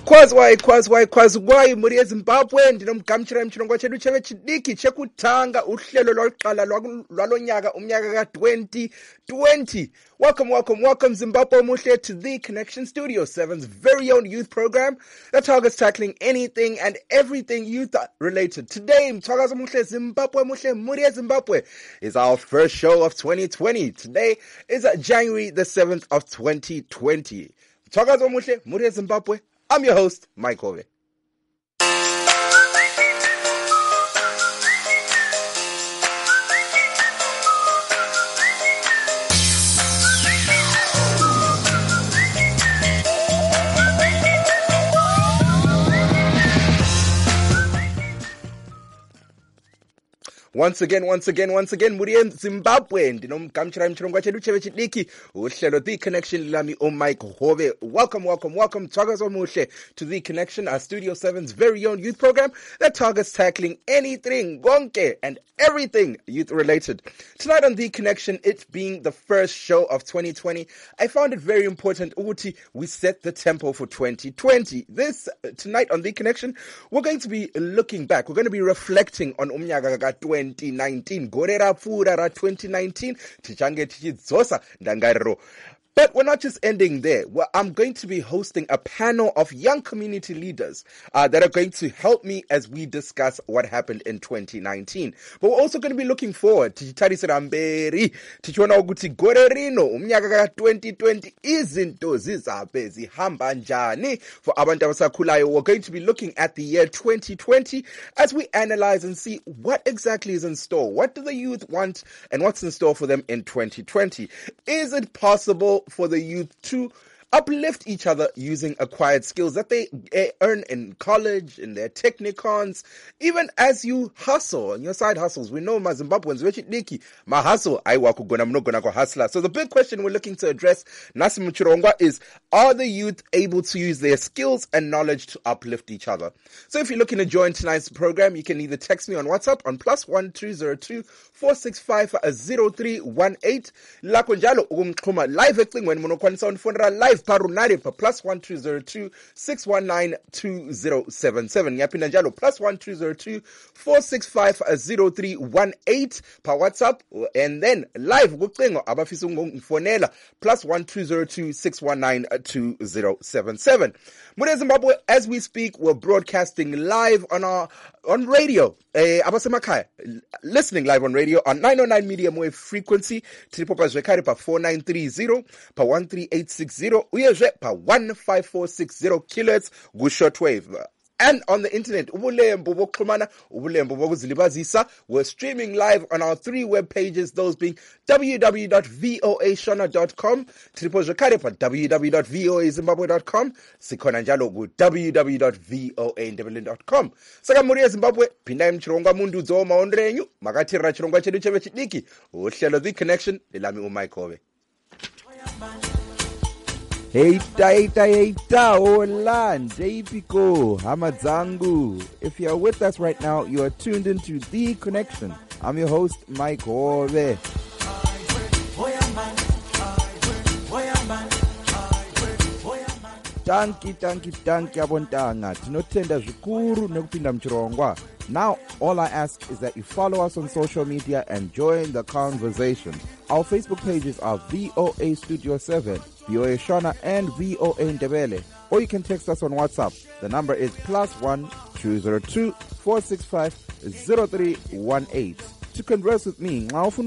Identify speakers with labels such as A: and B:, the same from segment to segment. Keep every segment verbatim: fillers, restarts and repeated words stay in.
A: Kwazwai, kwazwai, kwazwai, muri eZimbabwe, ndinomgamchira mchirongwa chedu cheve chidiki chekutanga uhlelo lwaluqala lwalonyaka umnyaka ka twenty twenty. Welcome, welcome, welcome Zimbabwe Muhle to the Connection Studio seven's very own youth program that targets tackling anything and everything youth related. Today, Mthwakazo Muhle Zimbabwe Muhle muri eZimbabwe is our first show of twenty twenty. Today is January the seventh of twenty twenty. Mthwakazo Muhle muri eZimbabwe. I'm your host, Mike Hove. Once again, once again, once again, muri eZimbabwe, ndinomgamchira mchirongwa chedu cheve chidiki, uhlelo The Connection lami o Mike Hove. Welcome, welcome, welcome, Mthwakazo Muhle to The Connection, our Studio seven's very own youth program that targets tackling anything, gonke, and everything youth related. Tonight on The Connection, it being the first show of twenty twenty, I found it very important ukuthi we set the tempo for twenty twenty. This, uh, tonight on The Connection, we're going to be looking back. We're going to be reflecting on umnyaka ka twenty nineteen. Gore rapfura ra twenty nineteen. Tichange tichidzosa ndangariro. But we're not just ending there. Well, I'm going to be hosting a panel of young community leaders uh, that are going to help me as we discuss what happened in twenty nineteen. But we're also going to be looking forward to tichitarisira mberi tichiona ukuthi gore rino umnyaka ka twenty twenty izinto zizaphe zihamba njani for abantu abasakhulayo. We're going to be looking at the year twenty twenty as we analyze and see what exactly is in store. What do the youth want and what's in store for them in twenty twenty? Is it possible for the youth to uplift each other using acquired skills that they earn in college, in their technicons, even as you hustle on your side hustles? We know ma Zimbabweans, vechidiki, ma hustle, aiwa kugona mnogona kwa hustler. So the big question we're looking to address, Nasi Muchirongwa, is, are the youth able to use their skills and knowledge to uplift each other? So if you're looking to join tonight's program, you can either text me on WhatsApp on plus one two zero two four six five zero three one eight. Lako njalo ukumxhuma live acting when monokwanisa unfonera live parunare pa plus one two zero two six one nine two zero seven seven. Yapinda njalo plus one two zero two four six five zero three one eight pa WhatsApp, and then live kucingo abafisa ungifonela plus one two zero two six one nine two zero seven seven. Muri eZimbabwe, as we speak, we're broadcasting live on our on radio. Eh, abasemakhaya listening live on radio on nine oh nine medium wave frequency. Tilipopa zwekari pa four nine three zero, pa one three eight six zero, uyezwe pa one five four six zero kilohertz gu shortwave. And on the internet, ubulembu bokuxhumana, ubulembu bokuzilibazisa. We're streaming live on our three web pages, those being w w w dot voa shona dot com, tripozwekare pa w w w dot voa zimbabwe dot com, sikhona njalo ku w w w dot voa ndebele dot com. Saka muri eZimbabwe, phindai mchirongwa mundu dzo maonrenyu, makatirira chirongwa chedu cheve chidiki, uhlelo The Connection, lilami uMike Hove.
B: Heita, heita, heita, hola, J-Pico, Hamadzangu. If you're with us right now, you are tuned into The Connection. I'm your host, Mike Hove. Tanki, tanki, tanki, abontanga. Tinotenda zvikuru nekupinda mchirongwa. Now, all I ask is that you follow us on social media and join the conversation. Our Facebook pages are V O A Studio seven, V O A Shona, and V O A Ndebele. Or you can text us on WhatsApp. The number is plus one two zero two four six five zero three one eight. To converse with me, follow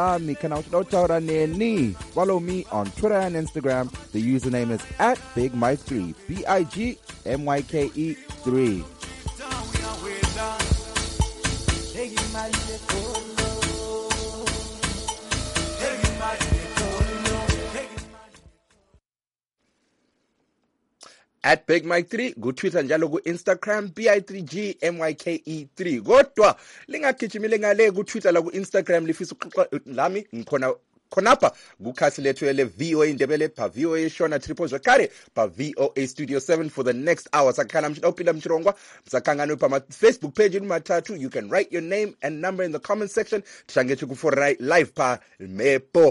B: me on Twitter and Instagram. The username is at Big Mike three, B I G M Y K E three.
A: At Big Mike three, go Twitter njalo go Instagram B I three G M Y K E three. Kodwa lingagijimile ngale ku Twitter la ku Instagram lifisa ukuxoxa lami ngikhona khonapha kukhasi lethu ele V O A Ndebele pa V O A Shona Tripozwekare pa V O A Studio seven for the next hour. Sakana mshopila mchirongwa msakangano pa ma Facebook page matatu. You can write your name and number in the comment section. Tishangechu kufora live pa mepo.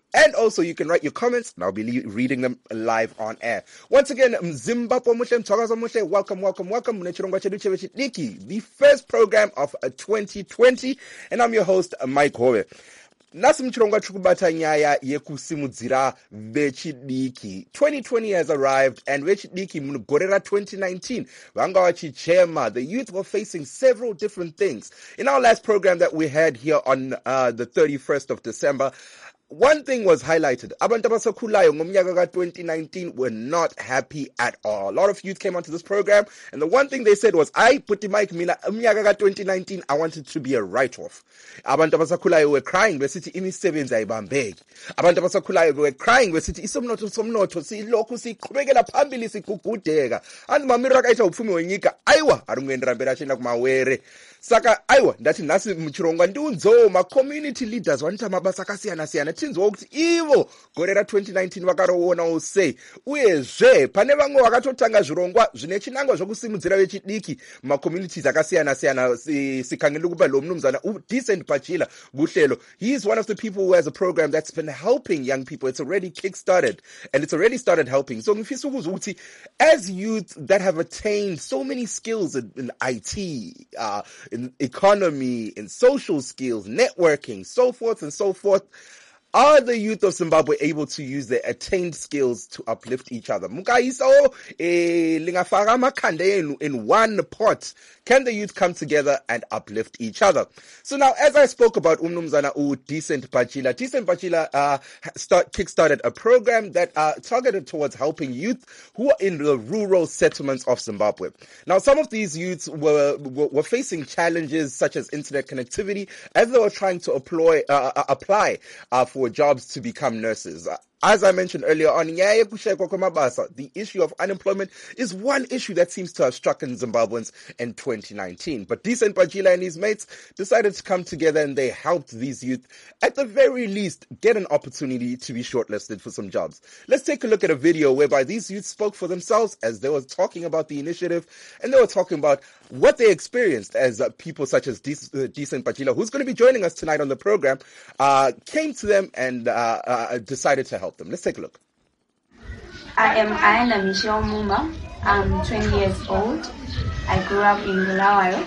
A: And also, you can write your comments, and I'll be le- reading them live on air. Once again, Zimbabwe Mushe, Mthokozo Mushe, welcome, welcome, welcome. Munechirongwa chedu chevechidiki, the first program of uh, twenty twenty, and I'm your host, Mike Hove. Nasi mchirongwa chukubata nyaya yekusimudzira vechidiki. twenty twenty has arrived, and vechidiki munugorera twenty nineteen vanga vachichema. The youth were facing several different things. In our last program that we had here on uh, the thirty-first of December, one thing was highlighted. Abantu abasakhulayo ngomnyaka ka twenty nineteen were not happy at all. A lot of youth came onto this program, and the one thing they said was, I put the mic mina umnyaka ka twenty nineteen, I wanted to be a write-off. Abantu abasakhulayo were crying besithi imisebenzi ayibambeki. Abantu abasakhulayo were crying besithi isomnotho somnotho silokhu siqhubekela phambili sigugudeka. And mamira kaita upfumi wenyika aiwa arungendera mbera chena kumawere. Saka aiwa ndathi nasi mchirongwa ndiunzoma community leaders wanita mabasa akasiyana siyana tinzwa ukuthi ivo gore ra twenty nineteen vakaroona use uyezve pane vamwe vakatotanga zvirongwa zvine chinangwa zvokusimudzira vechidiki mumacommunities akasiyana siyana sikhangele kuba lo mnumzana uDecent Pachila kuhlelo. He is one of the people who has a program that's been helping young people. It's already kick-started, and it's already started helping. So ngifisa ukuzwa ukuthi as youth that have attained so many skills in, in I T, uh, in economy, in social skills, networking, so forth and so forth, are the youth of Zimbabwe able to use their attained skills to uplift each other? Mukaiso eh lingafaka amakhanda enu in one pot. Can the youth come together and uplift each other? So now, as I spoke about umnumzana uDecent Pachila, Decent Pachila uh, start kickstarted a program that uh, targeted towards helping youth who are in the rural settlements of Zimbabwe. Now, some of these youths were were, were facing challenges such as internet connectivity as they were trying to apply uh, apply uh, for for jobs to become nurses. As I mentioned earlier on, the issue of unemployment is one issue that seems to have struck in Zimbabweans in twenty nineteen. But Decent Pachila and his mates decided to come together, and they helped these youth, at the very least, get an opportunity to be shortlisted for some jobs. Let's take a look at a video whereby these youth spoke for themselves as they were talking about the initiative, and they were talking about what they experienced as uh, people such as De- uh, Decent Pachila, who's going to be joining us tonight on the program, uh, came to them and uh, uh, decided to help them. Let's take a look.
C: I am Ayana Michelle Muma. I'm twenty years old. I grew up in Bulawayo.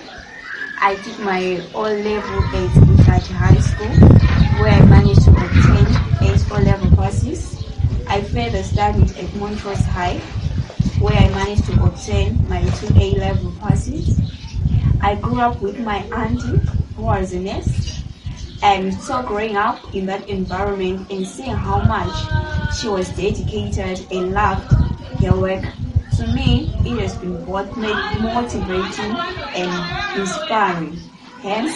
C: I did my O-level at Mfati High School, where I managed to obtain eight O-level passes. I further studied at Montrose High, where I managed to obtain my two A-level passes. I grew up with my auntie, who was a nurse. And so growing up in that environment and seeing how much she was dedicated and loved her work, to me, it has been both motivating and inspiring. Hence,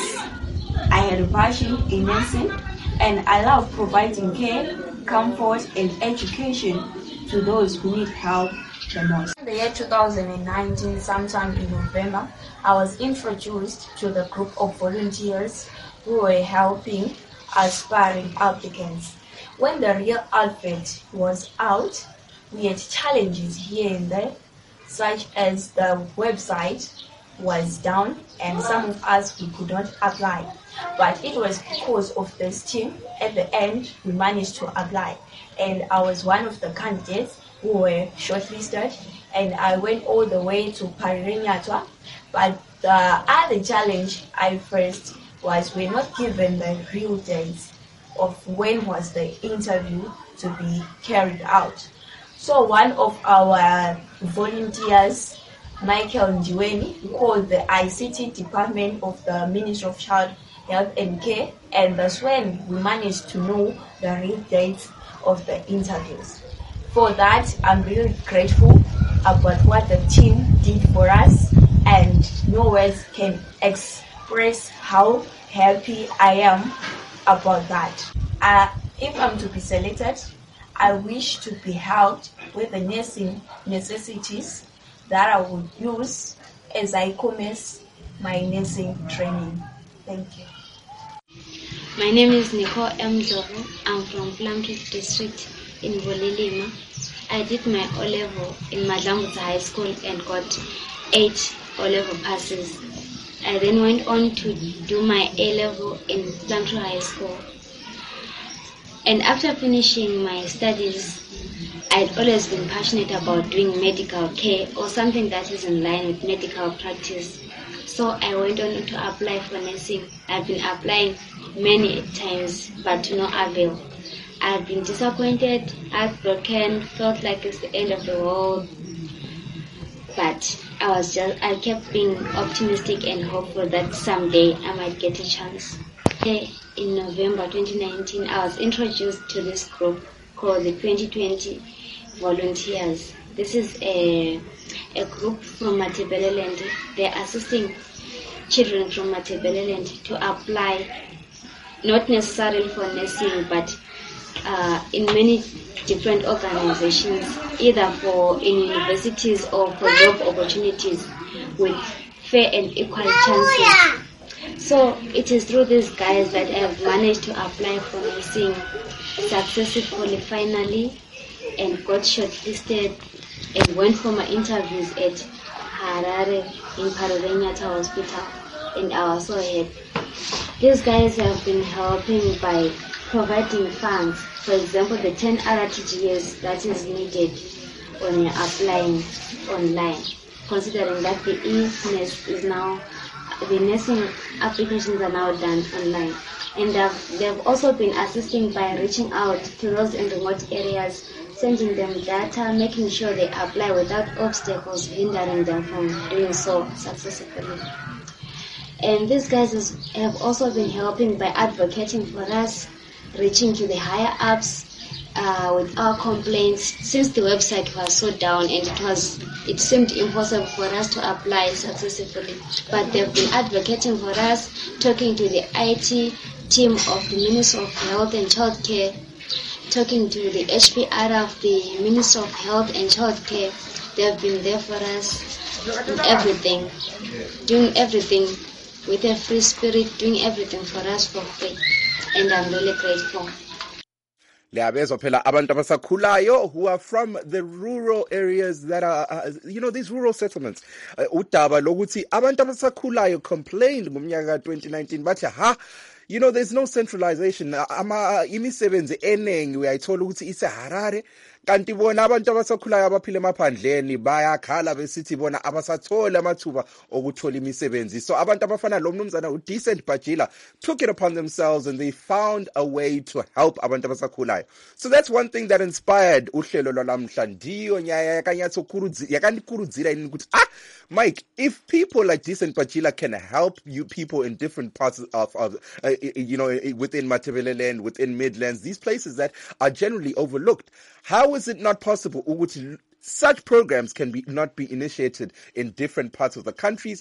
C: I had a passion in nursing, and I love providing care, comfort, and education to those who need help the most. In the year two thousand nineteen, sometime in November, I was introduced to the group of volunteers who were helping aspiring applicants. When the real advert was out, we had challenges here and there, such as the website was down and some of us we could not apply. But it was because of this team, at the end we managed to apply. And I was one of the candidates who were shortlisted, and I went all the way to Parirenyatwa. But the other challenge I faced was we're not given the real dates of when was the interview to be carried out. So one of our volunteers, Michael Ndiweni, called the I C T department of the Ministry of Child Health and Care, and that's when we managed to know the real dates of the interviews. For that, I'm really grateful about what the team did for us, and no words can express how happy I am about that. Uh, if I'm to be selected, I wish to be helped with the nursing necessities that I would use as I commence my nursing training. Thank you.
D: My name is Nicole M. Zoro. I'm from Plunkett District in Bolilima. I did my O-level in Madlambuza High School and got eight O-level passes. I then went on to do my A-level in Plumtree High School. And after finishing my studies, I'd always been passionate about doing medical care or something that is in line with medical practice. So I went on to apply for nursing. I've been applying many times, but to no avail. I've been disappointed, heartbroken, felt like it's the end of the world. But I was just, I kept being optimistic and hopeful that someday I might get a chance. In November twenty nineteen, I was introduced to this group called the twenty twenty Volunteers. This is a, a group from Matabeleland. They're assisting children from Matabeleland to apply, not necessarily for nursing, but uh, in many different organizations, either for in universities or for job opportunities with fair and equal chances. So it is through these guys that I have managed to apply for nursing successfully finally and got shortlisted and went for my interviews at Harare in Parorenyata Hospital, and I was so happy. These guys have been helping by providing funds, for example the ten R T G S that is needed when you're applying online, considering that the e-nurse is now, the nursing applications are now done online. And they've, they've also been assisting by reaching out to those in remote areas, sending them data, making sure they apply without obstacles hindering them from doing so successfully. And these guys is, have also been helping by advocating for us, reaching to the higher ups uh, with our complaints, since the website was so down and it was it seemed impossible for us to apply successfully. But they've been advocating for us, talking to the I T team of the Ministry of Health and Childcare, talking to the H P R of the Ministry of Health and Childcare. They've been there for us in everything, doing everything with a free spirit, doing everything for us for free. And I'm really grateful.
A: Liyabezwa phela abantu abasakhulayo who are from the rural areas that are, uh, you know, these rural settlements. Uh, udaba lokuthi abantu abasakhulayo complained ngomnyaka twenty nineteen bathi ha, you know, there's no centralization. Ama imisebenzi enengi uyayithola ukuthi ise Harare, kanti bona abantu abasakhulayo abaphila emaphandleni bayakhala besithi bona abasathola amathuba okuthola imisebenzi. So abantu abafana lo mnumzana uDecent Bajila took it upon themselves and they found a way to help abantu abasakhulayo. So that's one thing that inspired uhlelo lwalamhla. Ndiyo nyaya yakandikurudzira ini ukuthi ah, Mike, if people like Decent Bajila can help you people in different parts of, of uh, you know, within Matabeleland, within Midlands, these places that are generally overlooked, how is it not possible ukuthi such programs can be not be initiated in different parts of the countries?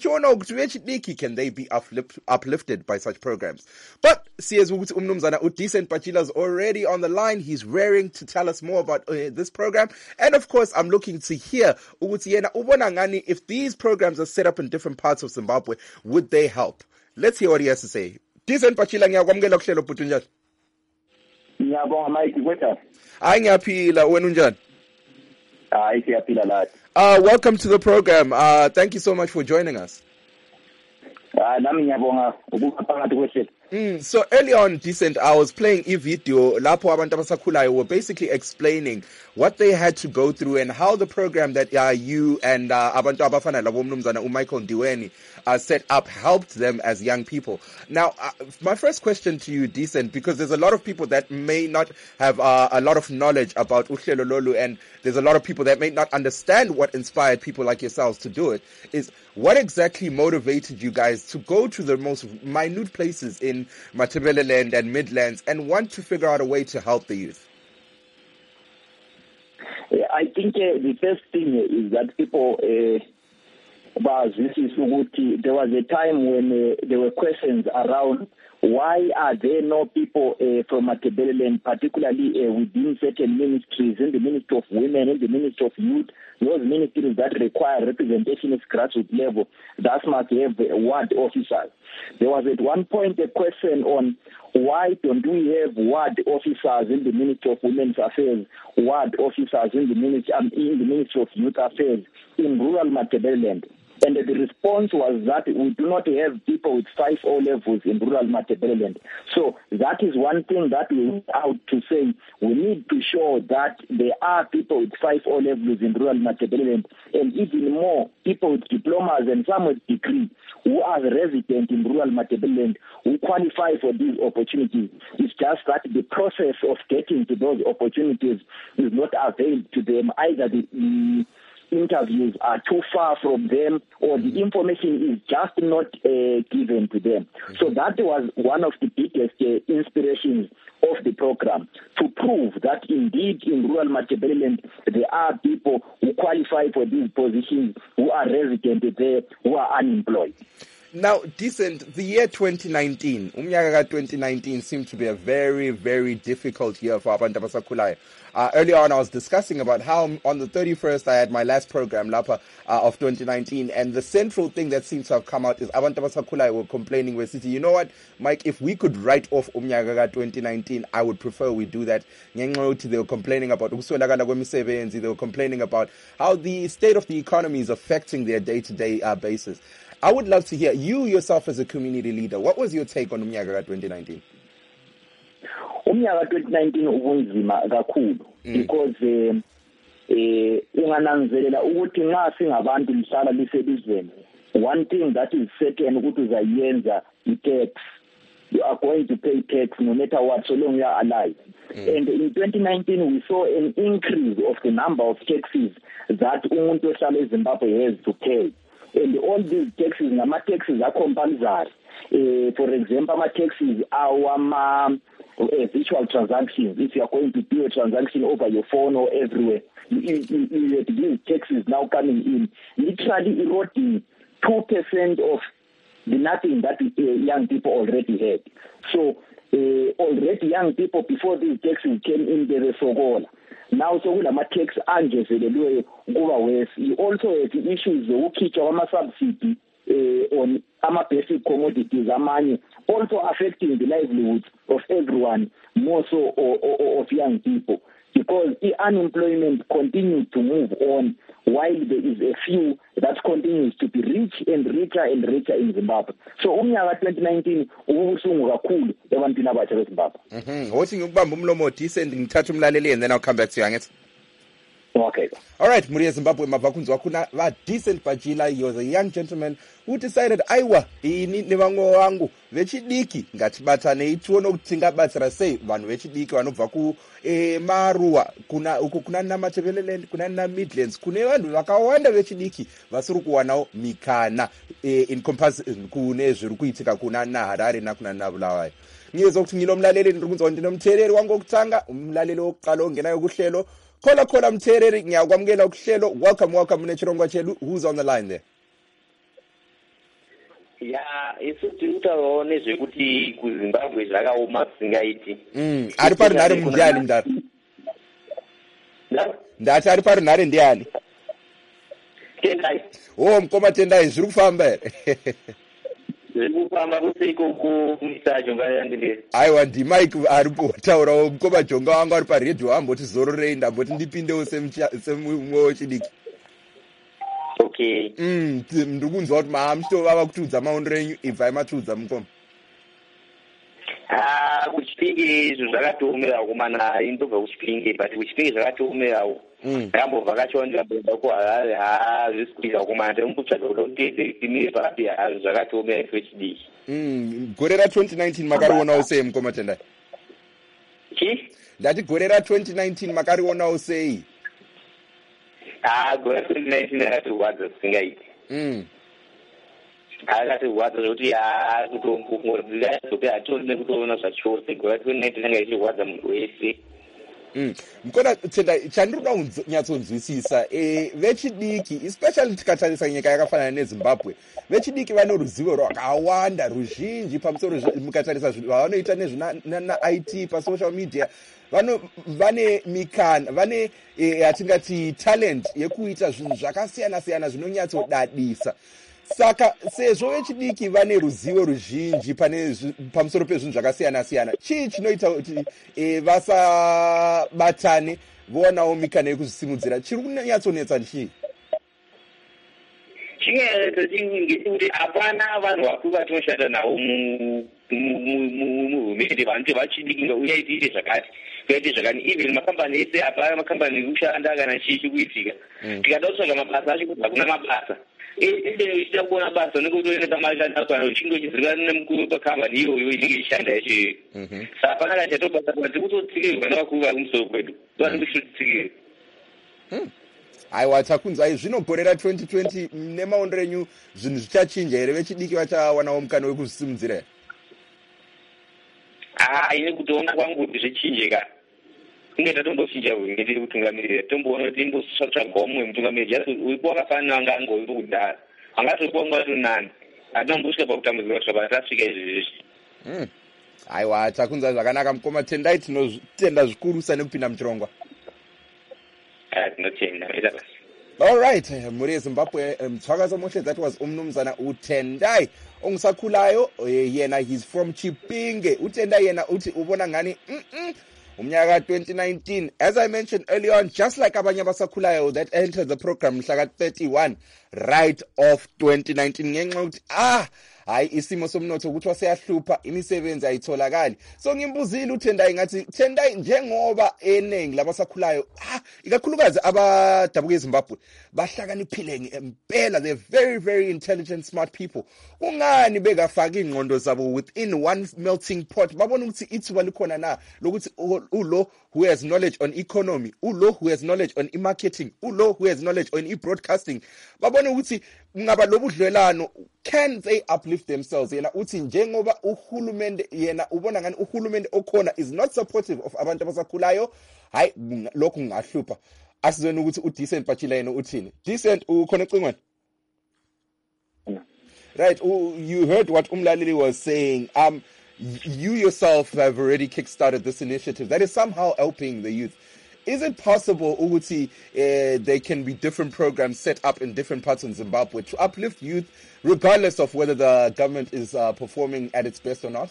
A: Can they be uplift, uplifted by such programs? But siyez ukuthi umnumzana uDecent Bajila is already on the line. He's raring to tell us more about uh, this program. And of course, I'm looking to hear ukuthi yena ubona ngani if these programs are set up in different parts of Zimbabwe, would they help? Let's hear what he has to say. Decent Bajila, ngiyakwamukela kuhlelo bhuti njani?
E: Ngiyabonga Mike, wethu.
A: Hayi ngiyaphila, wena unjani?
E: Hayi siyaphila lathi.
A: Uh, welcome to the program. Uh, thank you so much for joining us.
E: Ah, nami ngiyabonga ukuba phakathi kwehlelo.
A: Mm, so early on, Decent, I was playing a video. Lapho abantu abasakhulayo were basically explaining what they had to go through and how the program that uh, you and uh, abantu abafana labo mnumzana uMichael Ndiweni uh, set up helped them as young people. Now, uh, my first question to you, Decent, because there's a lot of people that may not have uh, a lot of knowledge about uhlelo lolu, and there's a lot of people that may not understand what inspired people like yourselves to do it, is what exactly motivated you guys to go to the most minute places in Matabeleland and Midlands and want to figure out a way to help the youth?
E: I think uh, the first thing is that people, uh, this is there was a time when uh, there were questions around why are there no people uh, from Matabeleland, particularly uh, within certain ministries, in the Ministry of Women, in the Ministry of Youth, those ministries that require representation at grassroots level, that must have ward officers. There was at one point a question on why don't we have ward officers in the Ministry of Women's Affairs, ward officers in the Ministry, um, in the Ministry of Youth Affairs in rural Matabeleland. And the response was that we do not have people with five O levels in rural Matabeleland. So that is one thing that we went out to say we need to show that there are people with five O levels in rural Matabeleland, and even more people with diplomas and some with degree who are resident in rural Matabeleland who qualify for these opportunities. It's just that the process of getting to those opportunities is not availed to them. Either the mm, interviews are too far from them or the information is just not uh, given to them. Mm-hmm. So that was one of the biggest uh, inspirations of the program, to prove that indeed in rural Matabeleland there are people who qualify for these positions, who are resident there, who are unemployed.
A: Now, Decent, the year twenty nineteen, umnyaka twenty nineteen seemed to be a very, very difficult year for abantu abasakhulayo. Uh, earlier on, I was discussing about how on the thirty-first, I had my last program, Lapa, uh, of twenty nineteen, and the central thing that seems to have come out is abantu abasakhulayo were complaining with City. You know what, Mike, if we could write off umnyaka twenty nineteen, I would prefer we do that. They were complaining about they were complaining about how the state of the economy is affecting their day-to-day uh, basis. I would love to hear, you yourself as a community leader, what was your take on umnyaka twenty nineteen?
E: Umnyaka twenty nineteen ubunzima kakhulu because eh eh ungananzelela ukuthi nxa singabantu lihlala liselizweni, one thing that is certain ukuthi uzayenza i-tax. You are going to pay tax no matter what, so long you are alive. Mm. And in twenty nineteen, we saw an increase of the number of taxes that umuntu ohlala eZimbabwe has to pay. And all these taxes, nama taxes are compulsory. Uh, for example, my taxes are um, uh, virtual transactions. If you are going to do a transaction over your phone or everywhere, you, you, you have these taxes now coming in, literally eroding two percent of the nothing that uh, young people already had. So uh, already young people, before these taxes came in, they were sogola. Now, so with a tax angezelelwe kuba worse. You also have the issues zokukhitshwa kwama-subsidy uh, on ama-basic commodities amanye, also affecting the livelihoods of everyone, more so or, or, of young people, because the unemployment continues to move on while there is a few that continues to be rich and richer and richer in Zimbabwe. So umnyaka twenty nineteen ububuhlungu kakhulu ebantwini abatsha beZimbabwe.
A: Mhm. Wothi ngikubamba umlomo Decent ngithatha umlaleli and then I'll come back to you, angithi.
E: Okay.
A: All right, Muri Zimbabwe mavakunzi wakuna va Decent Bajila. He was a young gentleman who decided aiwa ini nevango wangu vechidiki ngatibatane ituone kuti tingabatsira sei vanhu vechidiki vanobva ku eh, maruwa kuna uku kuna na Matabeleland, kuna na Midlands, kune vanhu vakawanda vechidiki vasiri kuwanawo mikana eh, in comparison kune zviri kuitika kuna na Harare nakuna na Bulawayo. Ngiyezwa ukuthi nginomlaleli ndikunzwa ndinomtheleli wangu okutanga, umlaleli wokuqala ongenayo kuhlelo. Kola kola mthereri ngiyakwamukela ukuhlelo. Welcome, welcome nechirongwa chedu. Who's on the line there?
F: Yeah, isuthi utaone zvekuti kuZimbabwe zvakaoma singaiti.
A: Mm, ari parunhare ndiani mndara?
F: Na?
A: Ndati ari parunhare ndiani?
F: Tendai.
A: Oh, mkoma Tendai zviri kufamba here.
F: Zvekufamba kusiko kumisa jonga yandile.
A: Aiwa ndimike ari kutaurawo mkoma jonga wangu ari paredhiyo amboti zororei ndamboti ndipindewo semumwe wechidiki.
F: Okay.
A: Mm, ndikunzwa kuti maamuchitovava kutiudza maonero enyu, ibvai matiudza mukoma.
F: Ah, kuchipinge izvo zvakatoomerawo kumana indobva kuchipinge, but kuchipinge zvakatoomerawo. Mm. Ndakambovhakachiwa ndikabva kuHarare, haa zvisi kuita kumana ndinomutsvaga kuda kuti timire papi, haa zvakatoomera ife chidiki.
A: Mm, gore ra twenty nineteen makarionawo sei mukoma Tendai?
F: Chi?
A: Ndati gore ra twenty nineteen makarionawo sei?
F: Ah, gore ra twenty nineteen akatirwadza zvisingaiti.
A: Mm.
F: Akatirwadza zvokuti haa kutozope hatone kutoona zvachose. Gore ra twenty nineteen anga ichirwadza munhu wese.
A: Mm. Mkona Tendai, chandiroda kunyatsonzwisisa eh vechidiki, especially tikatarisa nyika yakafanana neZimbabwe, vechidiki vane ruzivo rwakawanda ruzhinji pamusoro mukatarisa vanoita nezvina I T pa social media, vano vane mikana, vane eh, atingati talent yekuita zvinhu zvakasiyana siyana zvinonyatsodadisa. Saka sezvo vechidiki vane ruzivo ruzhinji pane pamusoro pezvinhu zvakasiyana siyana, chii chinoita kuti e, vasabatane vonawo mikana yekuzvisimudzira? Chiri kunyatsonetsa chii?
F: chingaita ngekuti hapana vanhu vakuru vatinoshanda navo muhurumende vanoti vachidikinga uyai tiite zvakati kuyaite zvakani even makambani ese hapana makambani ekushanda kana chii chikuitika tikada kutsvaga mabasa acho kuti hakuna mabasa ende ichida kuona basa nekutoenda mashanda kana uchinge uchizivikana nemukuru wepakambani iyoyo inenge ichishanda yacho saka hapana kana chatobasa kuti kutotsikirwa nevakuru vari kumusoro kwedu vanenge tichitotsikirwa.
A: Aiwa takunzai zvinogorera twenty twenty nemaondero enyu zvinhu zvichachinja here vechidiki vachawanawo mukana wekuzvisimudzira here?
F: Ah, ine kutoona kwangu kuti zvichinje ka kunge tatombochinja hurumende kutungamirira tomboona kuti imbotsvatsvagawo mumwe mutungamiriri just uripo wakafanana wanga angoripo kudhara angatokuwa nguva tonani atombosvika pakutambudzika kusvika patasvika izvi
A: zvizvi. Aiwa takunzai zvakanaka mukoma, tendai tinotenda zvikurusa nekupinda muchirongwa. All right, muri Zimbabwe mthwakazo mohle, that was umnumzana uTendai ongisakhulayo yena, he's from Chipinge. uTendai yena uthi ubona ngani mm umnyaka twenty nineteen, as I mentioned earlier on, just like abanye abasakhulayo that entered the program mhla thirty-one right of twenty nineteen ngenxa ukuthi ah hayi isimo somnotho ukuthi waseyahlupha, imisebenzi ayitholakali. So ngimbuzile uTendai ngathi Tendai, njengoba eningi labasakhulayo ah ikakhulukazi abadabuka eZimbabwe bahlakaniphile ngempela, they're very very intelligent smart people, ungani bekafaka ingqondo zabo within one melting pot, babona ukuthi ithuba likhona na lokuthi ulo who has knowledge on economy, ulo who has knowledge on e-marketing, ulo who has knowledge on e-broadcasting, babona ukuthi ngaba lobudlelano, can they uplift themselves? Yena uthi njengoba uhulumende yena ubona ngani uhulumende okhona is not supportive of abantu abasakhulayo, hayi lokhu ngahlupha. Asizweni ukuthi uDecent Bachila yena uthini. Decent, ukhona ecingweni? Right, you heard what Umlaleli was saying. Um, you yourself have already kickstarted this initiative that is somehow helping the youth. Is it possible, Uguti, uh, there can be different programs set up in different parts of Zimbabwe to uplift youth, regardless of whether the government is uh, performing at its best or not?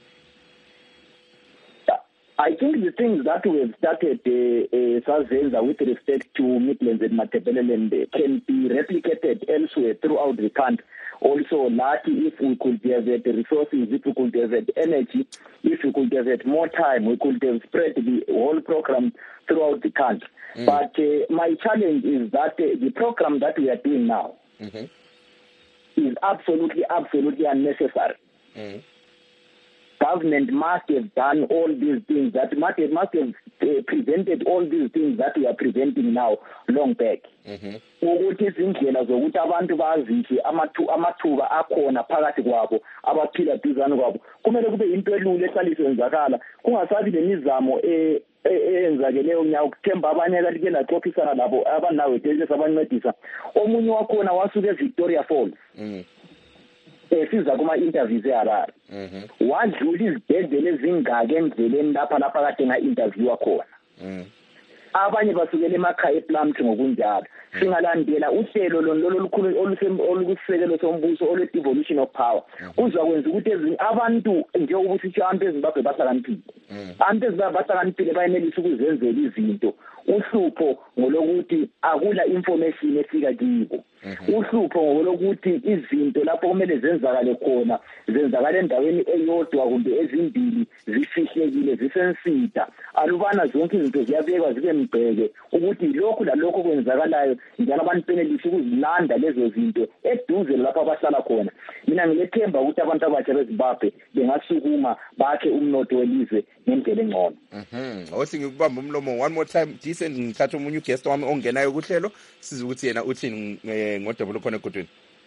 E: I think the things that we have started uh, uh, with respect to Midlands and Matabeleland can be replicated elsewhere throughout the country. Also, lucky if we could have had the resources, if we could have had energy, if we could have had more time, we could have spread the whole program throughout the country. Mm. But uh, my challenge is that uh, the program that we are doing now mm-hmm. is absolutely, absolutely unnecessary. Mm. Government must have done all these things, that must have, must have uh, prevented all these things that we are preventing now long back. Ukuthi izindlela zokuthi abantu bazishe amathuba akhona phakathi kwabo abaphila duzane kwabo kumele kube into elula ehlalisenzakala, kungasabi lemizamo eh eyenzakeleyo nya ukuthemba abanye kanti ke laqophisana labo abanawe tese abancedisa. Omunye wakhona wasuke eVictoria Falls esiza kuma interviews eHarare wadlula izibhedlela ezingaka endleleni lapha lapha kade nga interview khona. Abanye basukela emakhaya ePlumtree ngokunjalo. Singalandela uhlelo lolu olukhulu olukusekelo sombuso olwe devolution of power kuzakwenza ukuthi abantu njengoba usitsho abantu eZimbabwe bahlakaniphile, abantu eZimbabwe bahlakaniphile bayenelisa ukuzenzela izinto. Uhlupho ngolokuthi akula information efika kibo. Uhlupho ngolokuthi izinto lapho kumele zenzakale khona zenzakala endaweni eyodwa kumbe ezimbili zifihlekile zisensida, alubana zonke izinto ziyabekwa zibe mbheke ukuthi lokhu lalokho kwenzakalayo njalo abantu benelisa ukuzilanda lezo zinto eduze lapho abahlala khona. Mina ngilethemba ukuthi abantu abatsha beZimbabwe bengasukuma bakhe umnotho welizwe ngendlela engcono.
A: Mhm. Othi ngikubamba umlomo one more time, Decent, ngithatha umunye uguest wami ongenayo kuhlelo siza ukuthi yena uthini ngodabula khona egodweni.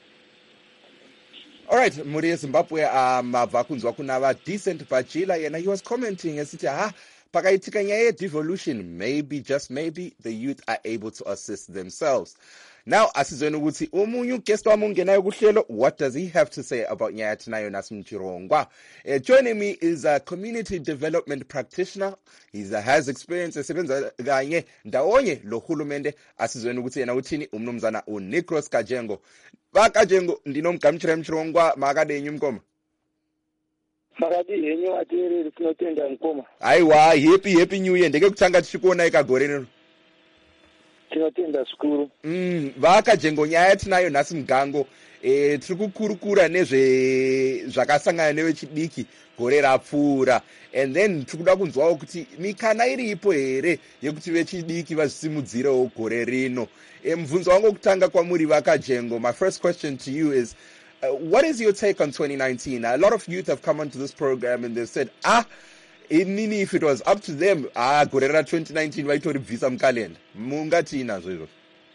A: All right, muri Zimbabwe amava kunzwa kunaba Decent Bachila yena, he was commenting esithi ha pakayitika nye devolution, maybe just maybe the youth are able to assist themselves. Now asizweni ukuthi umunye uguest wami ongenayo kuhlelo, what does he have to say about nyathi nayo nasimchirongwa? Uh, joining me is a community development practitioner. He has experience esebenza kanye ndawonye lo hulumende. Asizweni ukuthi yena uthini umnumzana uNicros Kajengo. Ba Kajengo ndinomgamchira mchirongwa makade enyu mkoma.
G: Makadi yenyu atiri sino
A: tenda. Aiwa, happy happy new year. Ndeke kuthanga tshikona ekagoreni.
G: tinotenda zvikuru.
A: Mm, vakajengo nyaya tinayo nhasi mugango. Eh, tiri kukurukura nezve zvakasangana nevechidiki gore rapfuura, and then tiri kuda kunzwawo kuti mikana iripo here yekuti vechidiki vazvisimudzirewo gore rino. Eh, mubvunzo wangu wokutanga kwamuri vakajengo, my first question to you is, uh, what is your take on twenty nineteen? A lot of youth have come onto this program and they've said, ah, inini, if it was up to them, ah, gore ra twenty nineteen vaitoribvisa mukalenda. Mungati nazvo izvozvo?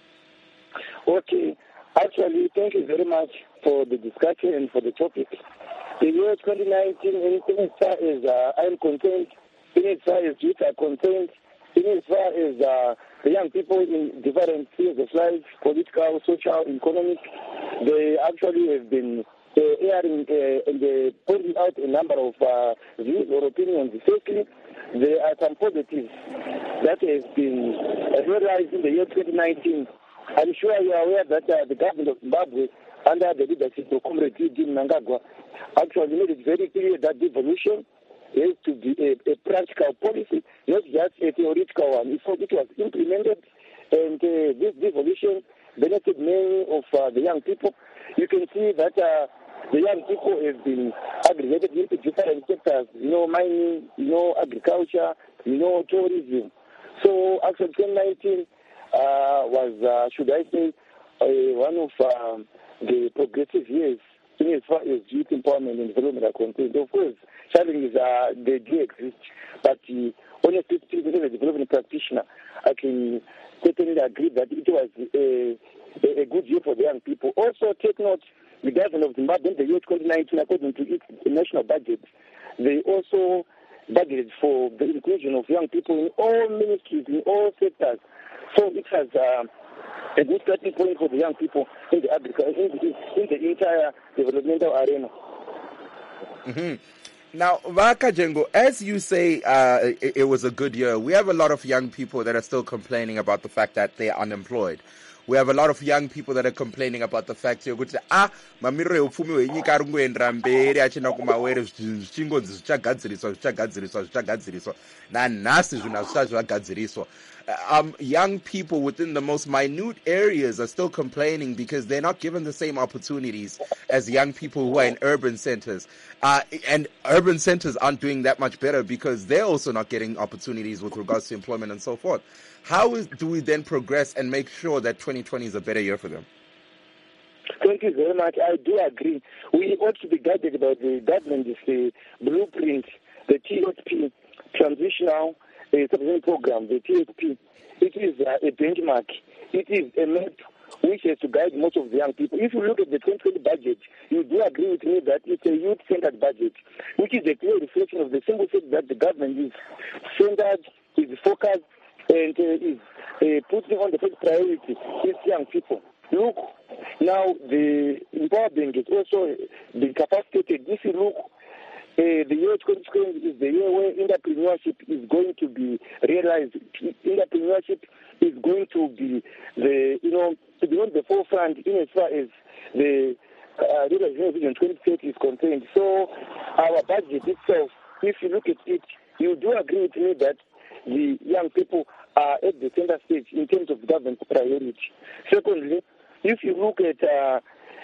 G: Okay. Actually, thank you very much for the discussion and for the topic. The year twenty nineteen, in as far as uh, I'm concerned, in as far as youth are concerned, in as far as uh, the young people in different fields of life, political, social, economic, they actually have been uh, airing uh, and uh, pointing out a number of uh, views or opinions. Firstly, there are some positives that have been realized in the year twenty nineteen. I'm sure you are aware that uh, the government of Zimbabwe, under the leadership of Comrade Eugene Mnangagwa, actually made it very clear that devolution is to be a, a practical policy, not just a theoretical one. Before it was implemented, and uh, this devolution benefited many of uh, the young people. You can see that uh, the young people have been aggregated into different sectors, you know, mining, you know, agriculture, you know, tourism. So actually twenty nineteen Uh, was, uh, should I say, uh, one of um, the progressive years in as far as youth empowerment and development are concerned. Of course, challenges uh, they do exist, but uh, honestly speaking, as a development practitioner, I can certainly agree that it was a, a good year for the young people. Also, take note, the government of Zimbabwe in the year twenty nineteen, according to its national budget, they also budgeted for the inclusion of young people in all ministries, in all sectors. So it has uh, a good starting point for the young people in the agriculture, in the, in the entire developmental arena.
A: Mm-hmm. Now, Vakajengo, as you say, uh, it, it was a good year. We have a lot of young people that are still complaining about the fact that they are unemployed. We have a lot of young people that are complaining about the fact that ah mamiriro eupfumi hwenyika ari kungoendera mberi achina kumawere zvichingonzi zvichagadziriswa zvichagadziriswa zvichagadziriswa nanhasi zvinhu hazvisati zvagadziriswa. Um, young people within the most minute areas are still complaining because they're not given the same opportunities as young people who are in urban centers. Uh, and urban centers aren't doing that much better because they're also not getting opportunities with regards to employment and so forth. How is, do we then progress and make sure that twenty twenty is a better year for them?
G: Thank you very much. I do agree. We ought to be guided by the government's uh, blueprint, the T S P, Transitional uh, Subsidy Program, the T S P. It is uh, a benchmark. It is a map which has to guide most of the young people. If you look at the twenty twenty budget, you do agree with me that it's a youth-centered budget, which is a clear reflection of the single thing that the government is centered, is focused, and uh, is uh, putting on the first priority is young people. Look, now the Empower Bank is also been capacitated. If you look, uh, the year twenty twenty is the year where entrepreneurship is going to be realized. Entrepreneurship is going to be the, you know, to be on the forefront in as far as the uh, Realization Vision twenty thirty is concerned. So our budget itself, if you look at it, you do agree with me that the young people are at the center stage in terms of government priority. Secondly, if you look at uh,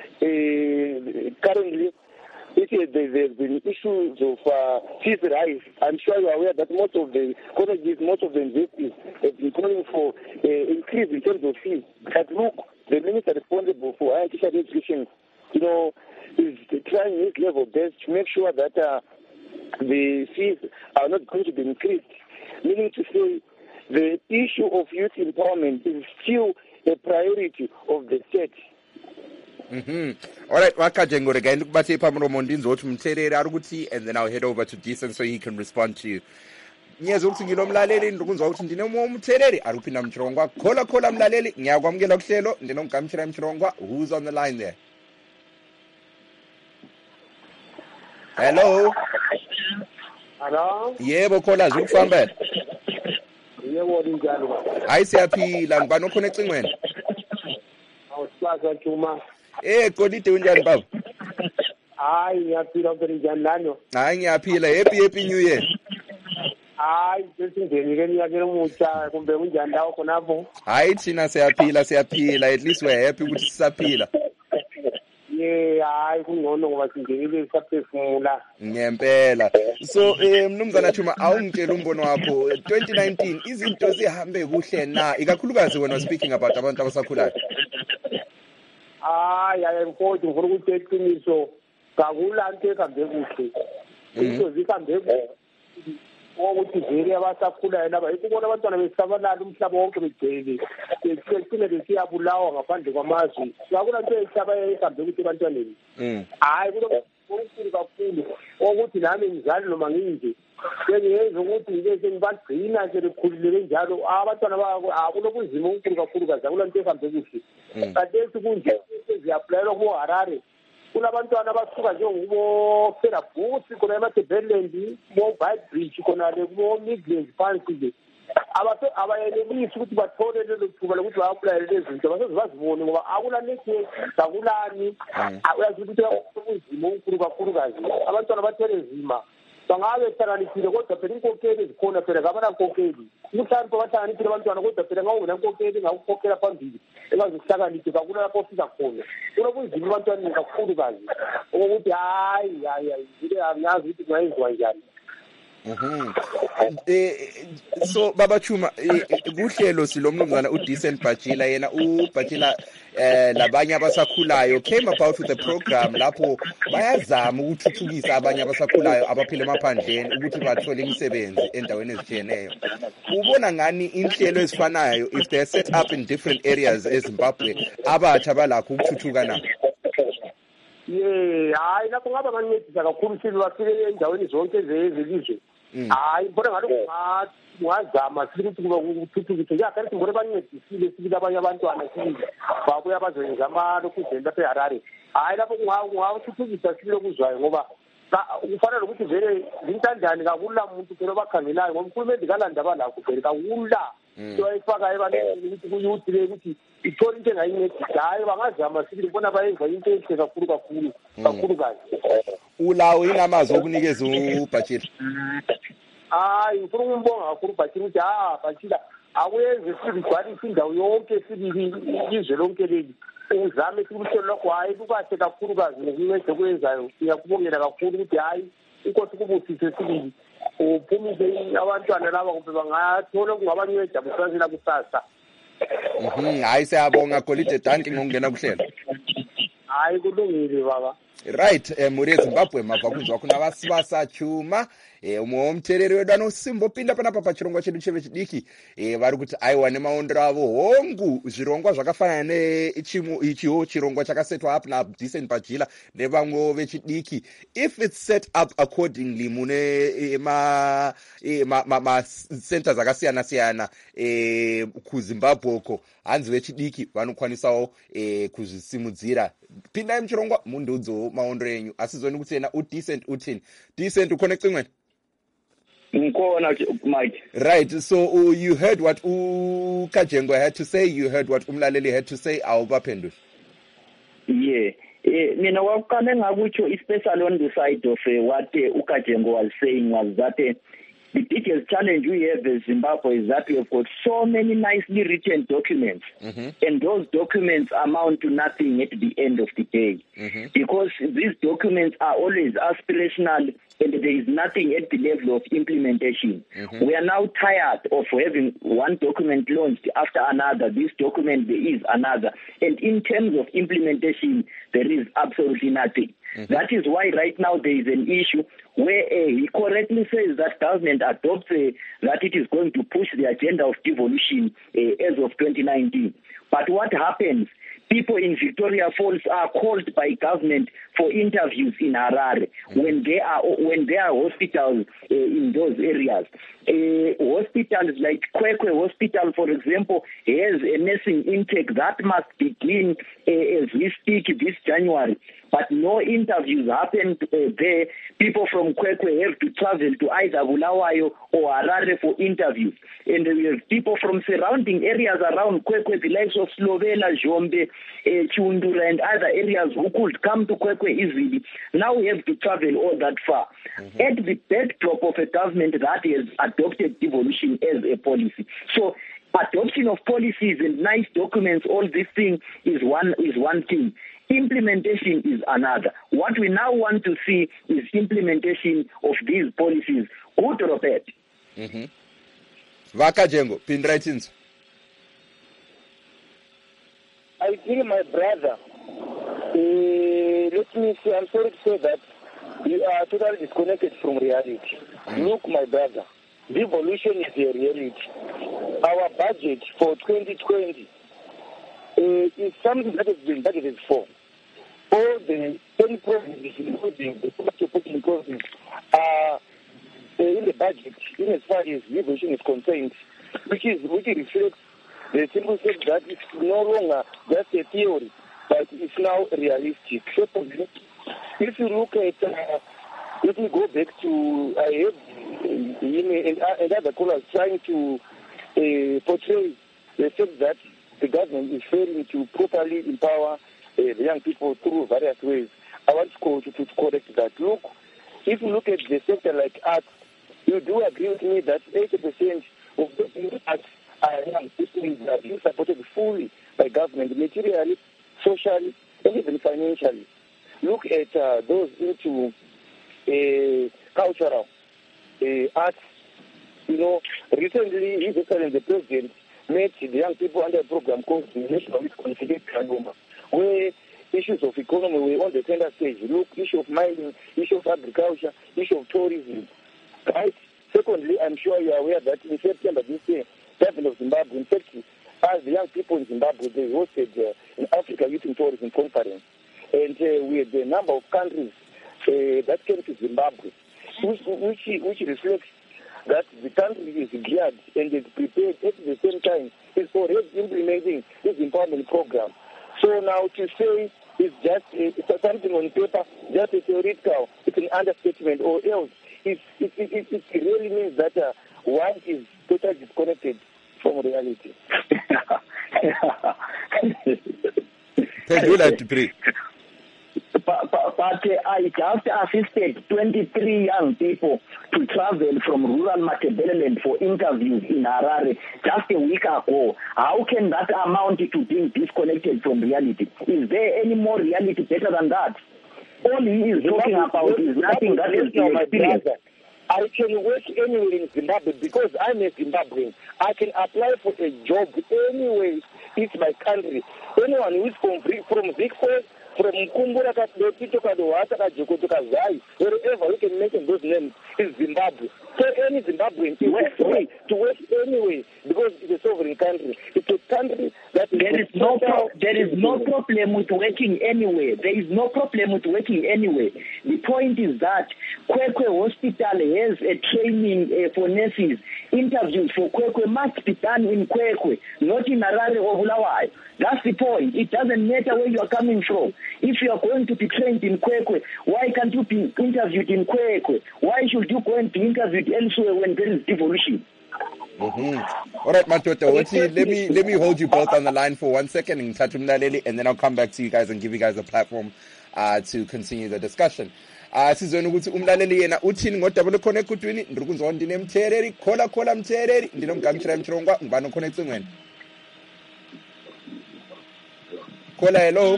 G: uh, currently, it is, there have been issues of uh, fees rise. I'm sure you are aware that most of the colleges, most of the investors have been calling for uh, increase in terms of fees. But look, the minister responsible for higher teacher education, you know, is trying his level best to make sure that uh, the fees are not going to be increased. Meaning to say, the issue of youth empowerment is still a priority of the state.
A: Mm-hmm. All right, Vakajengo, again, look back pamuromo ndinzoti muterere ari kuti, and then I'll head over to Decent so he can respond to you. Nyezo kuti nginomlaleli ndikunzwa kuti ndine muterere ari kupinda muchirongwa. Kola kola mlaleli, ngiyakwamukela kuhlelo, ndinomugamuchira muchirongwa. Who's on the line there? Hello?
G: Hello?
A: Yebo kola zvikufamba.
G: Yebo njalo.
A: Hayi siyaphila ngibani okhona ecingweni?
G: Awusibaza Juma.
A: Eh kodide unjani baba?
G: Hayi ngiyaphila ngene njani lano?
A: Hayi ngiyaphila, happy happy new year.
G: hayi sesingenile eminyakeni omutsha kumbe kunjani ndawo khonapho?
A: Hayi thina siyaphila siyaphila, at least we're happy ukuthi sisaphila.
G: Ye hayi kungcono ngoba singenile sisaphefumula.
A: Ngempela. So eh mnumzana Chuma awungitshela umbono wakho twenty nineteen izinto zihambe kuhle na ikakhulukazi when we're speaking about abantu abasakhulayo.
G: Hayi hayi mfowethu ngifuna ukuthi eqiniso kakulanto ehambe kuhle. Into zihambe kuhle. Ukuthi vele abasakhulayo laba ikubona abantwana besabalala umhlaba wonke begcwele besicine besiyabulawa ngaphandle kwamazwe yakuna nto ehlaba ehambe ukuthi abantwaneni hayi kulokukhulu kakhulu ukuthi nami ngizali noma nginje sengiyenza ukuthi nje sengibagcina nje bekhulile njalo abantwana babo akulokuzima okukhulu kakhulu kaza kulanto ehambe kuhle kanti kunje ziyaplayelwa ku Harare kunabantwana abasuka njengokubo Ferrabusi khona eMatabeleland mo Bridge khona le mo Midlands phansi nje abathe abayenelisi ukuthi bathole lelo thuba lokuthi ba-apply lezi zinto baseze bazibone ngoba akula network akulani uyazi ukuthi kunzima okukhulu kakhulukazi abantwana bathele nzima bangabe hlakaniphile kodwa phela inkokheli ezikhona phela ngabanankokheli mhlawumbe bahlakaniphile abantwana kodwa phela ngawunankokheli ngawukhokhela phambili ebazihlakaniphe kakula lapho ofisa khona kulobunzima abantwaneni kakhulukazi ukuthi hayi hayi hayi ngile angazi ukuthi kungayenziwa njani.
A: Mhm. Eh so baba Chuma kuhlelo silomnumzana uDecent Bhajila yena uBhajila eh labanye abasakhulayo came about with a program lapho bayazama ukuthuthukisa abanye abasakhulayo abaphila emaphandleni ukuthi bathole imisebenzi endaweni ezitshiyeneyo. Ubona ngani inhlelo ezifanayo if they set up in different areas eZimbabwe abatsha balakho ukuthuthuka na?
G: Yeah, hayi lapho ngaba ngancedisa kakhulu silo bafike endaweni zonke ezelizwe. Hayi mbona ngalokho ngazama ukuthi kuba ukuthuthukisa yakhe kanti ngore bancedisile sibika abanye abantwana sibili babuya bazoyenza amalo kudlela lapha eHarare. Hayi lapho kungawuthuthukisa silo kuzwayo ngoba kufanele ukuthi vele intandane kakula umuntu phela bakhangelayo ngoba ukhulumende kalanda balakho phela kakula into ayifaka ebantwini ukuthi kuyuthi le ukuthi ithole into engayincedisa hayi bangazama sibili bona bayenza into enhle kakhulu kakhulu kakhulu kazi.
A: Ulawo inamazwi okunikeza uBhajila.
G: Hayi ngifuna ukumbonga kakhulu uBhajila ukuthi ah Bhajila akuyenze sibigcwalisa indawo yonke sibili izwe lonke leli uzame ukuthi lokho hayi kukahle kakhulu kazi ngokuncede kwenzayo ngiyakubongela kakhulu ukuthi hayi inkosi kubusise sibili uphumise abantwana laba kumbe bangathola kungabanceda busazela kusasa.
A: Mhm hayi siyabonga Golide Danki ngokungena kuhlelo.
G: Hayi kulungile baba.
A: Right eh muri Zimbabwe mava kuzwa kuna vasibasa Chuma eh umomthereri wedano Simbo pinda pana papa chirongwa chedu cheve chidiki eh vari kuti aiwa nemaondero avo hongu zvirongwa zvakafanana nechimu ichiwo chirongwa chakasetwa up na Decent Bhajila nevamwe vechidiki if it's set up accordingly mune ma ma ma centers akasiyana siyana eh kuZimbabwe ko hanzi vechidiki vanokwanisawo eh kuzvisimudzira pinda mchirongwa mundudzo maondero enyu asizoni kuti ena uDecent uthini Decent uconnecting when
E: Nkona Mike.
A: Right, so uh, you heard what uKajengo had to say, you heard what Umlaleli had to say, awubaphendula.
E: Yeah. Eh mina wakuqala ngakutsho especially on the side of uh, what uh, uKajengo was saying was that uh, the biggest challenge we have in Zimbabwe is that we have got so many nicely written documents, mm-hmm. and those documents amount to nothing at the end of the day, mm-hmm. because these documents are always aspirational and there is nothing at the level of implementation. Mm-hmm. We are now tired of having one document launched after another. This document, there is another. And in terms of implementation, there is absolutely nothing. Mm-hmm. That is why right now there is an issue where uh, he correctly says that government adopts uh, that it is going to push the agenda of devolution uh, as of twenty nineteen. But what happens? People in Victoria Falls are called by government for interviews in Harare mm-hmm. when they are when there are hospitals uh, in those areas. Uh, hospitals like Kwekwe Hospital, for example, has a nursing intake that must begin uh, as we speak this January. but no interviews happened uh, there. People from Kwekwe have to travel to either Bulawayo or Harare for interviews. And we have people from surrounding areas around Kwekwe, the likes of Slovela, Jombe, uh, Chundura, and other areas who could come to Kwekwe easily. Now we have to travel all that far. Mm-hmm. At the backdrop of a government that has adopted devolution as a policy. So adoption of policies and nice documents, all these things is one is one thing. Implementation is another. What we now want to see is implementation of these policies. Good or bad?
A: Mhm. Vaka Jengo, Pindraitins.
G: I think my brother, uh, let me say, I'm sorry to say that you are totally disconnected from reality. Mm. Look, my brother, devolution is a reality. Our budget for twenty twenty uh, is something that has been budgeted for. All the ten provinces, including the metropolitan provinces, are uh, in the budget, in as far as devolution is concerned, which is which reflects the simple fact that it's no longer just a theory, but it's now realistic. Secondly, if you look at, uh, let me go back to, I heard and, and other callers trying to uh, portray the fact that the government is failing to properly empower uh, the young people through various ways. I want to, to, to correct that. Look, if you look at the sector like arts, you do agree with me that eighty percent of the arts are young people who are being supported fully by government, materially, socially, and even financially. Look at uh, those into uh, cultural uh, arts. You know, recently, His Excellency the President met the young people under a program called the National Confidence Kanuma, where issues of economy were on the tender stage. Look, issue of mining, issue of agriculture, issue of tourism. Right? Secondly, I'm sure you are aware that in September this year, government of Zimbabwe, in fact, as the young people in Zimbabwe, they hosted uh, an Africa Youth and Tourism Conference. And uh, we had a number of countries uh, that came to Zimbabwe, which, which, which reflects that the country is geared and is prepared at the same time is already implementing this empowerment program. So now to say it's just uh, something on paper, just a theoretical, it's an understatement, or else it, it, it, it, it really means that uh, one is totally disconnected from reality.
A: Thank you, like to pray.
E: But, but, but uh, I just assisted twenty-three young people to travel from rural Matabeleland for interviews in Harare just a week ago. How can that amount to being disconnected from reality? Is there any more reality better than that? All he is talking about is nothing that is been experienced.
G: I can work anywhere in Zimbabwe because I'm a Zimbabwean. I can apply for a job anywhere. It's my country. Anyone who is from from Victor, from Kumbura, Katito, Kadoata, Kajokoto, Kazai, wherever we can mention those names, is Zimbabwe. So any Zimbabwean is free to work anyway because it's a sovereign country. It's a country that
E: there is no pro- there is no problem with working anywhere. There is no problem with working anywhere. The point is that Kwekwe Hospital has a training uh, for nurses. Interviews for Kwekwe must be done in Kwekwe, not in Harare or Bulawayo. That's the point. It doesn't matter where you are coming from. If you are going to be trained in Kwekwe, why can't you be interviewed in Kwekwe? Why should you go and be interviewed elsewhere when there is devolution?
A: Mm-hmm. All right, Matoto, let me let me hold you both on the line for one second, and then I'll come back to you guys and give you guys a platform uh, to continue the discussion. Uh, sizweni ukuthi umlaleli yena uthini ngodabula khona ekutwini ndiri kunzwa ndine mthereri khola khola mthereri ndinomgamshira mchirongwa ngibani khona ecingweni khola hello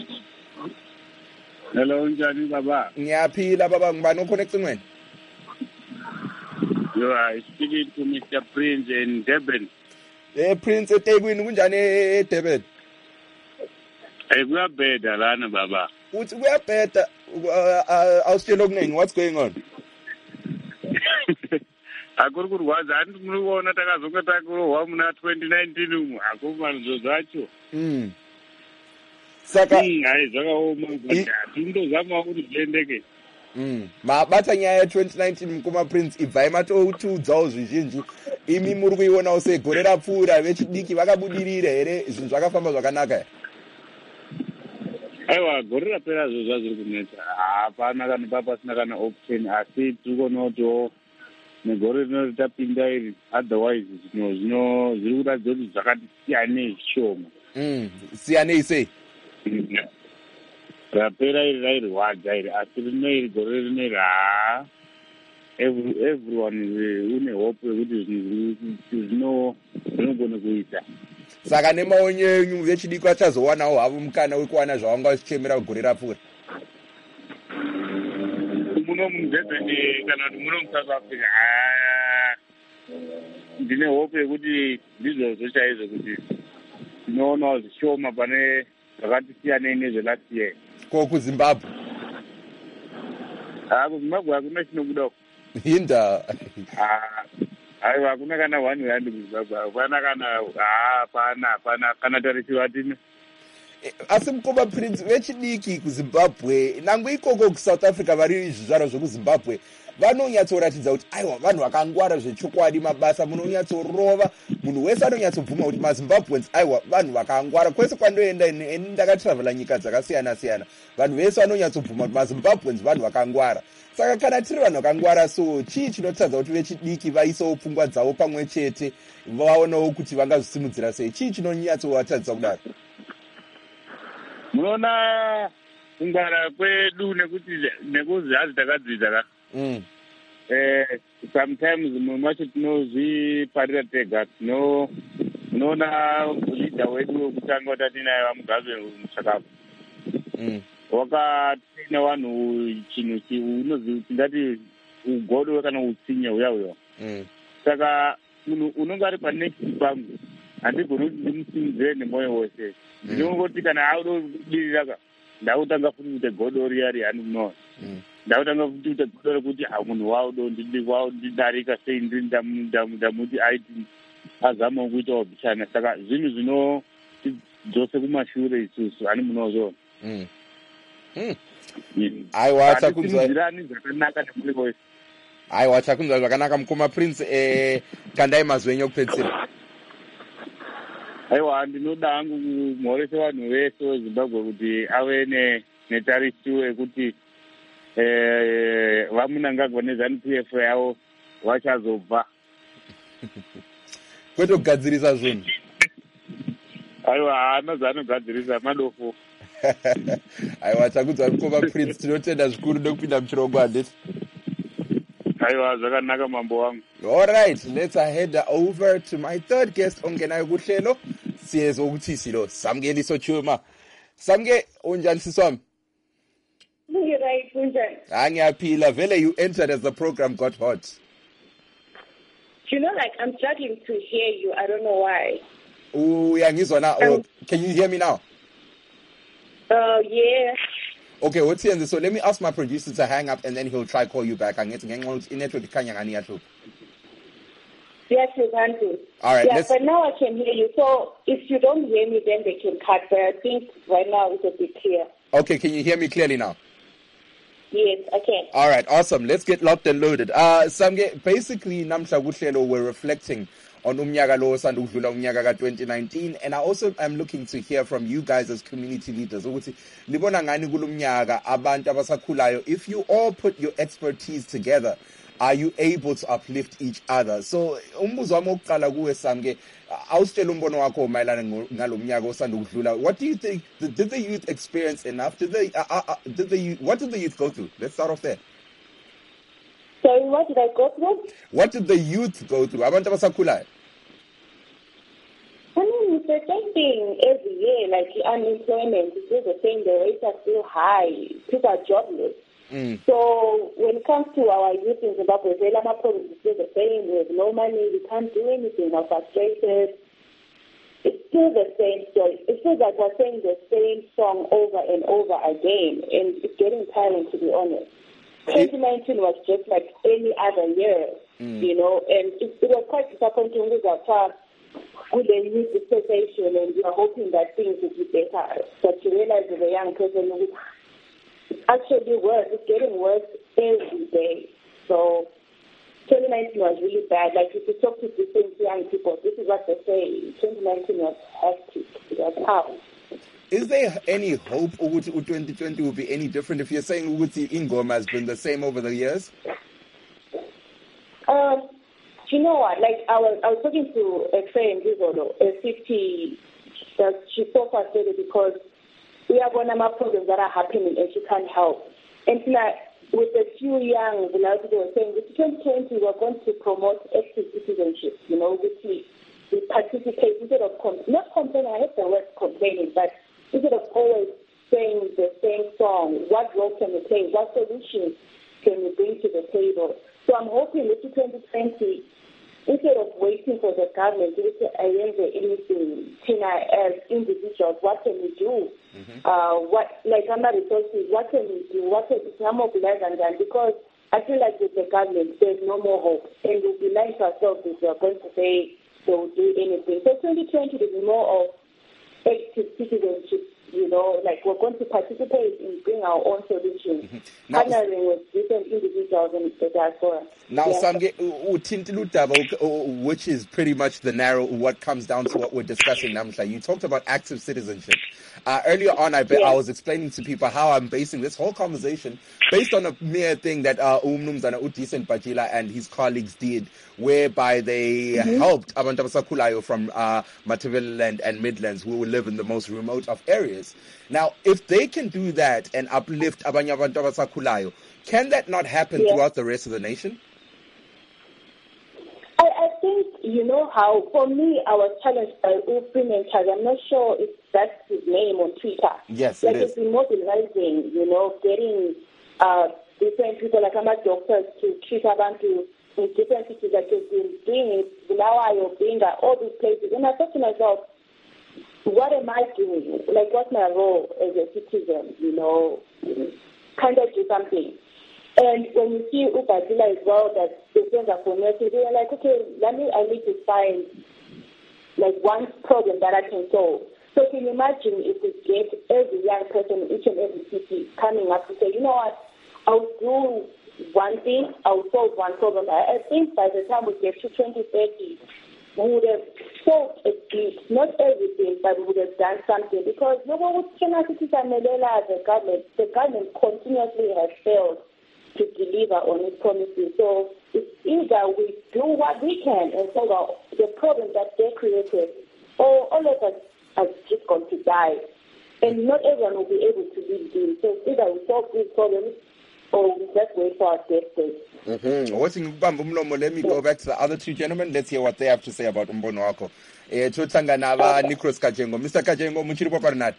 H: hello njani baba
A: ngiyaphila baba ngibani khona ecingweni
H: you are speaking to Mister Prince in Durban.
A: Eh Prince eThekwini kunjani eDurban?
H: Eh kuyabheda lana baba.
A: Uthi kuyabheda awusitshela okuningi what's going on?
H: Akuri kurwadza andi munoona takazoka takurohwa muna twenty nineteen umu akumanizo zacho.
A: Mm. Saka
H: hayi zvakaoma kuti tindozama kuti zviendeke.
A: Mm. Mabata nyaya ya twenty nineteen mukoma Prince ibva imatoudzawo zvizhinji imi muri kuionawo segore rapfuura vechidiki vakabudirira here zvinhu zvakafamba zvakanaka here?
H: aiwa gore rapera zvo zvazviri kunetsa hapana kana papasina kana option asi tiri kuona kutiwo negore rino ritapinda iri otherwise zvino zvino zviri kuratidza kuti zvakati siyanei zvishoma.
A: siyanei sei?
H: rapera iri rairwadza iri asi rino iri gore rino iri haa everyone une hope yekuti zvinhu zvinogona kuita.
A: Saka nemaonyo enyu vechidiki vachazowanawo havo mukana wekuwana zvavanga vachichemera gore rapfuura.
H: muno mudhebheni kana kuti muno muSouth Africa ndine hope yekuti ndizvozvo chaizvo kuti tinoonawo zvishoma pane zvakati siyanei nezvelast year.
A: Ko kuZimbabwe?
H: haa kuZimbabwe hakuna chinobudawo.
A: Hinda.
H: Aiwa hakuna kana one rand kuZimbabwe, hapana kana haa hapana hapana kana tarisiwa tine.
A: Asi Mkoba Prince vechidiki kuZimbabwe nangu ikoko kuSouth Africa vari zvizvaro zvekuZimbabwe vanonyatsoratidza kuti aiwa vanhu vakangwara zvechokwadi mabasa munonyatsorova munhu wese anonyatsobvuma kuti maZimbabweans aiwa vanhu vakangwara kwese kwandoenda ini ndakatravela nyika dzakasiyana siyana vanhu vese vanonyatsobvuma kuti maZimbabweans vanhu vakangwara. Saka kana tiri vanhu vakangwara so chii chinotadza kuti vechidiki vaisawo pfungwa dzavo pamwe chete vaonawo kuti vangazvisimudzira sei? Chii chinonyatsovatadzisa kudaro?
H: Munoona kungwara kwedu nekuti nekuzi hazi takadzidza ka
A: mm.
H: eh sometimes mumwe macho tinozviparira tega tino unoona leader wedu wekutanga watatinaye vaMugabe muchakapu
A: mm.
H: wakatina vanhu chinhu unoziva tingati ugodo kana utsinye uya uya
A: mm.
H: saka munhu unonge ari panext pangu handigoni kuti ndimusimudzire nemwoyo wose ndinongoti kana auda kudirira ka ndautanga futi kuite godo riya rihani munoona ndautanga futi kuite godo rekuti ha munhu waudo ndidarika sei ndamuti aiti azamawo kuitawo bhichana saka zvinhu zvinotidzose kumashure isusu hani munozvoona.
A: aiwa takunzwirani
H: zvakanaka nemuri wese.
A: aiwa takunzwa zvakanaka Mukoma Prince. eh kandai mazwi enyu okupedzisira.
H: aiwa ndinoda hangu kumhorese vanhu vese veZimbabwe kuti ave netarisiwo yekuti vamunangagwa neZANU P F yavo vachazobva
A: kwete kugadzirisa zvinhu.
H: aiwa haana zvaanogadzirisa madofo.
A: aiwa takunzwa Mukoma Prince tinotenda zvikuru nekupinda muchirongo handiti.
H: aiwa zvakanaka mambo wangu.
A: All right, let's head over to my third guest ongenayo kuhlelo siyezwa ukuthi silo Samkeliso Chuma. Samke unjani siswami?
I: Right, unjani?
A: Angiyaphila vele you entered as the program got hot.
I: You know, like I'm struggling to hear you. I don't know why.
A: Uyangizwa na? Um, can you hear me now?
I: Uh, yeah.
A: Okay, what's here? So let me ask my producer to hang up and then he'll try call you back. I'm getting in network kanya ngani yathu.
I: Yes, you can do.
A: All right.
I: Yeah, but now I can hear you. So if you don't hear me, then they can cut. But I think right now it's a bit clear.
A: Okay, can you hear me clearly now?
I: Yes, I can.
A: All right, awesome. Let's get locked and loaded. Uh, Samge, basically, namhla kuhlelo we're reflecting on umnyaka lo osanda ukudlula umnyaka ka twenty nineteen, and I also am looking to hear from you guys as community leaders ukuthi libona ngani kulumnyaka abantu abasakhulayo. If you all put your expertise together, are you able to uplift each other? So umbuzo wami oqala kuwe Samge, awusitshela umbono wakho mayelana ngalomnyaka osanda ukudlula. What do you think? Did the youth experience enough? Did they uh, uh, did the youth, what did the youth go through? Let's start off there.
I: Sorry, what did I go through?
A: What did the youth go through? Abantu abasakhulayo.
I: I mean, it's the same thing every year. Like unemployment is still the same. The rates are still high. People are jobless.
A: Mm.
I: So when it comes to our youth in Zimbabwe, the Lama problem is still the same. We have no money. We can't do anything. We're frustrated. It's still the same story. It feels like we're saying the same song over and over again, and it's getting tiring, to be honest. twenty nineteen was just like any other year,
A: mm.
I: you know, and it, it was quite disappointing with our past. With the youth dispensation, and we are hoping that things will be better. But to realize as a young person, it's actually worse. It's getting worse every day. So twenty nineteen was really bad. Like if you talk to different young people, this is what they say. twenty nineteen was hectic. It was hard.
A: is there any hope ukuthi twenty twenty will be any different if you're saying ukuthi ingoma has been the same over the years?
I: Um, you know what? Like I was, I was talking to a friend, Izolo, a fifty. That she's so frustrated because we have one of my problems that are happening and she can't help. And like with a few young, you know, people were saying, with twenty twenty, we're going to promote active citizenship. You know, which we, we participate instead of com- not complaining. I hate the word complaining, but instead of always saying the same song, what role can we play? What solutions can we bring to the table? So I'm hoping that twenty twenty, instead of waiting for the government to say, I am the anything, Tina, as individuals, what can we do? Mm-hmm. Uh, what, like under resources, what can we do? What can we mobilize and done? Because I feel like with the government, there's no more hope. And we'll be lying to ourselves if we're going to say they will do anything. So twenty twenty will be more of active citizenship. You know, like we're going to participate in bring our own solutions, mm-hmm. now, partnering with different individuals in the diaspora.
A: Now,
I: yeah.
A: Samge, which is pretty much the narrow, what comes down to what we're discussing now. You talked about active citizenship. Uh, earlier on, I, be, yeah. I was explaining to people how I'm basing this whole conversation based on a mere thing that uh, Umnumzana Udisen Bajila and his colleagues did, whereby they mm-hmm. helped abantu abasakhulayo from uh, Matabeleland and Midlands, who live in the most remote of areas. Now, if they can do that and uplift abanye abantu abasakhulayo, can that not happen yeah. throughout the rest of the nation?
I: I, I think, you know how, for me, I was challenged by Ufrin and Chaz. I'm not sure if that's his name on Twitter.
A: Yes,
I: like
A: it is.
I: Like, it's been mobilizing, you know, getting uh, different people, like I'm a doctors, to treat abantu in different cities that they've been doing it, Bulawayo, Binga, all these places. And I thought to myself, what am I doing? Like, what's my role as a citizen, you know? Can't I do something? And when you see Ubadila as well, that the friends are promoted, they're like, okay, let me, I need to find, like, one problem that I can solve. So can you imagine if we get every young person in each and every city coming up to say, you know what, I'll do one thing, I'll solve one problem. I, I think by the time we get to twenty thirty, we would have solved a bit, not everything, but we would have done something. Because no one would turn out to the government. The government continuously has failed to deliver on its promises. So it's either we do what we can and solve our, the problem that they created, or all of us are just going to die. And not everyone will be able to live in. So either we solve these problems or we just wait for our death date.
A: Mm-hmm. Let me go back to the other two gentlemen. Let's hear what they have to say about Umbono Wako. Eh, Chotanga Nava, Nikros Kajengo. Mister Kajengo, Muchiripo Parnat.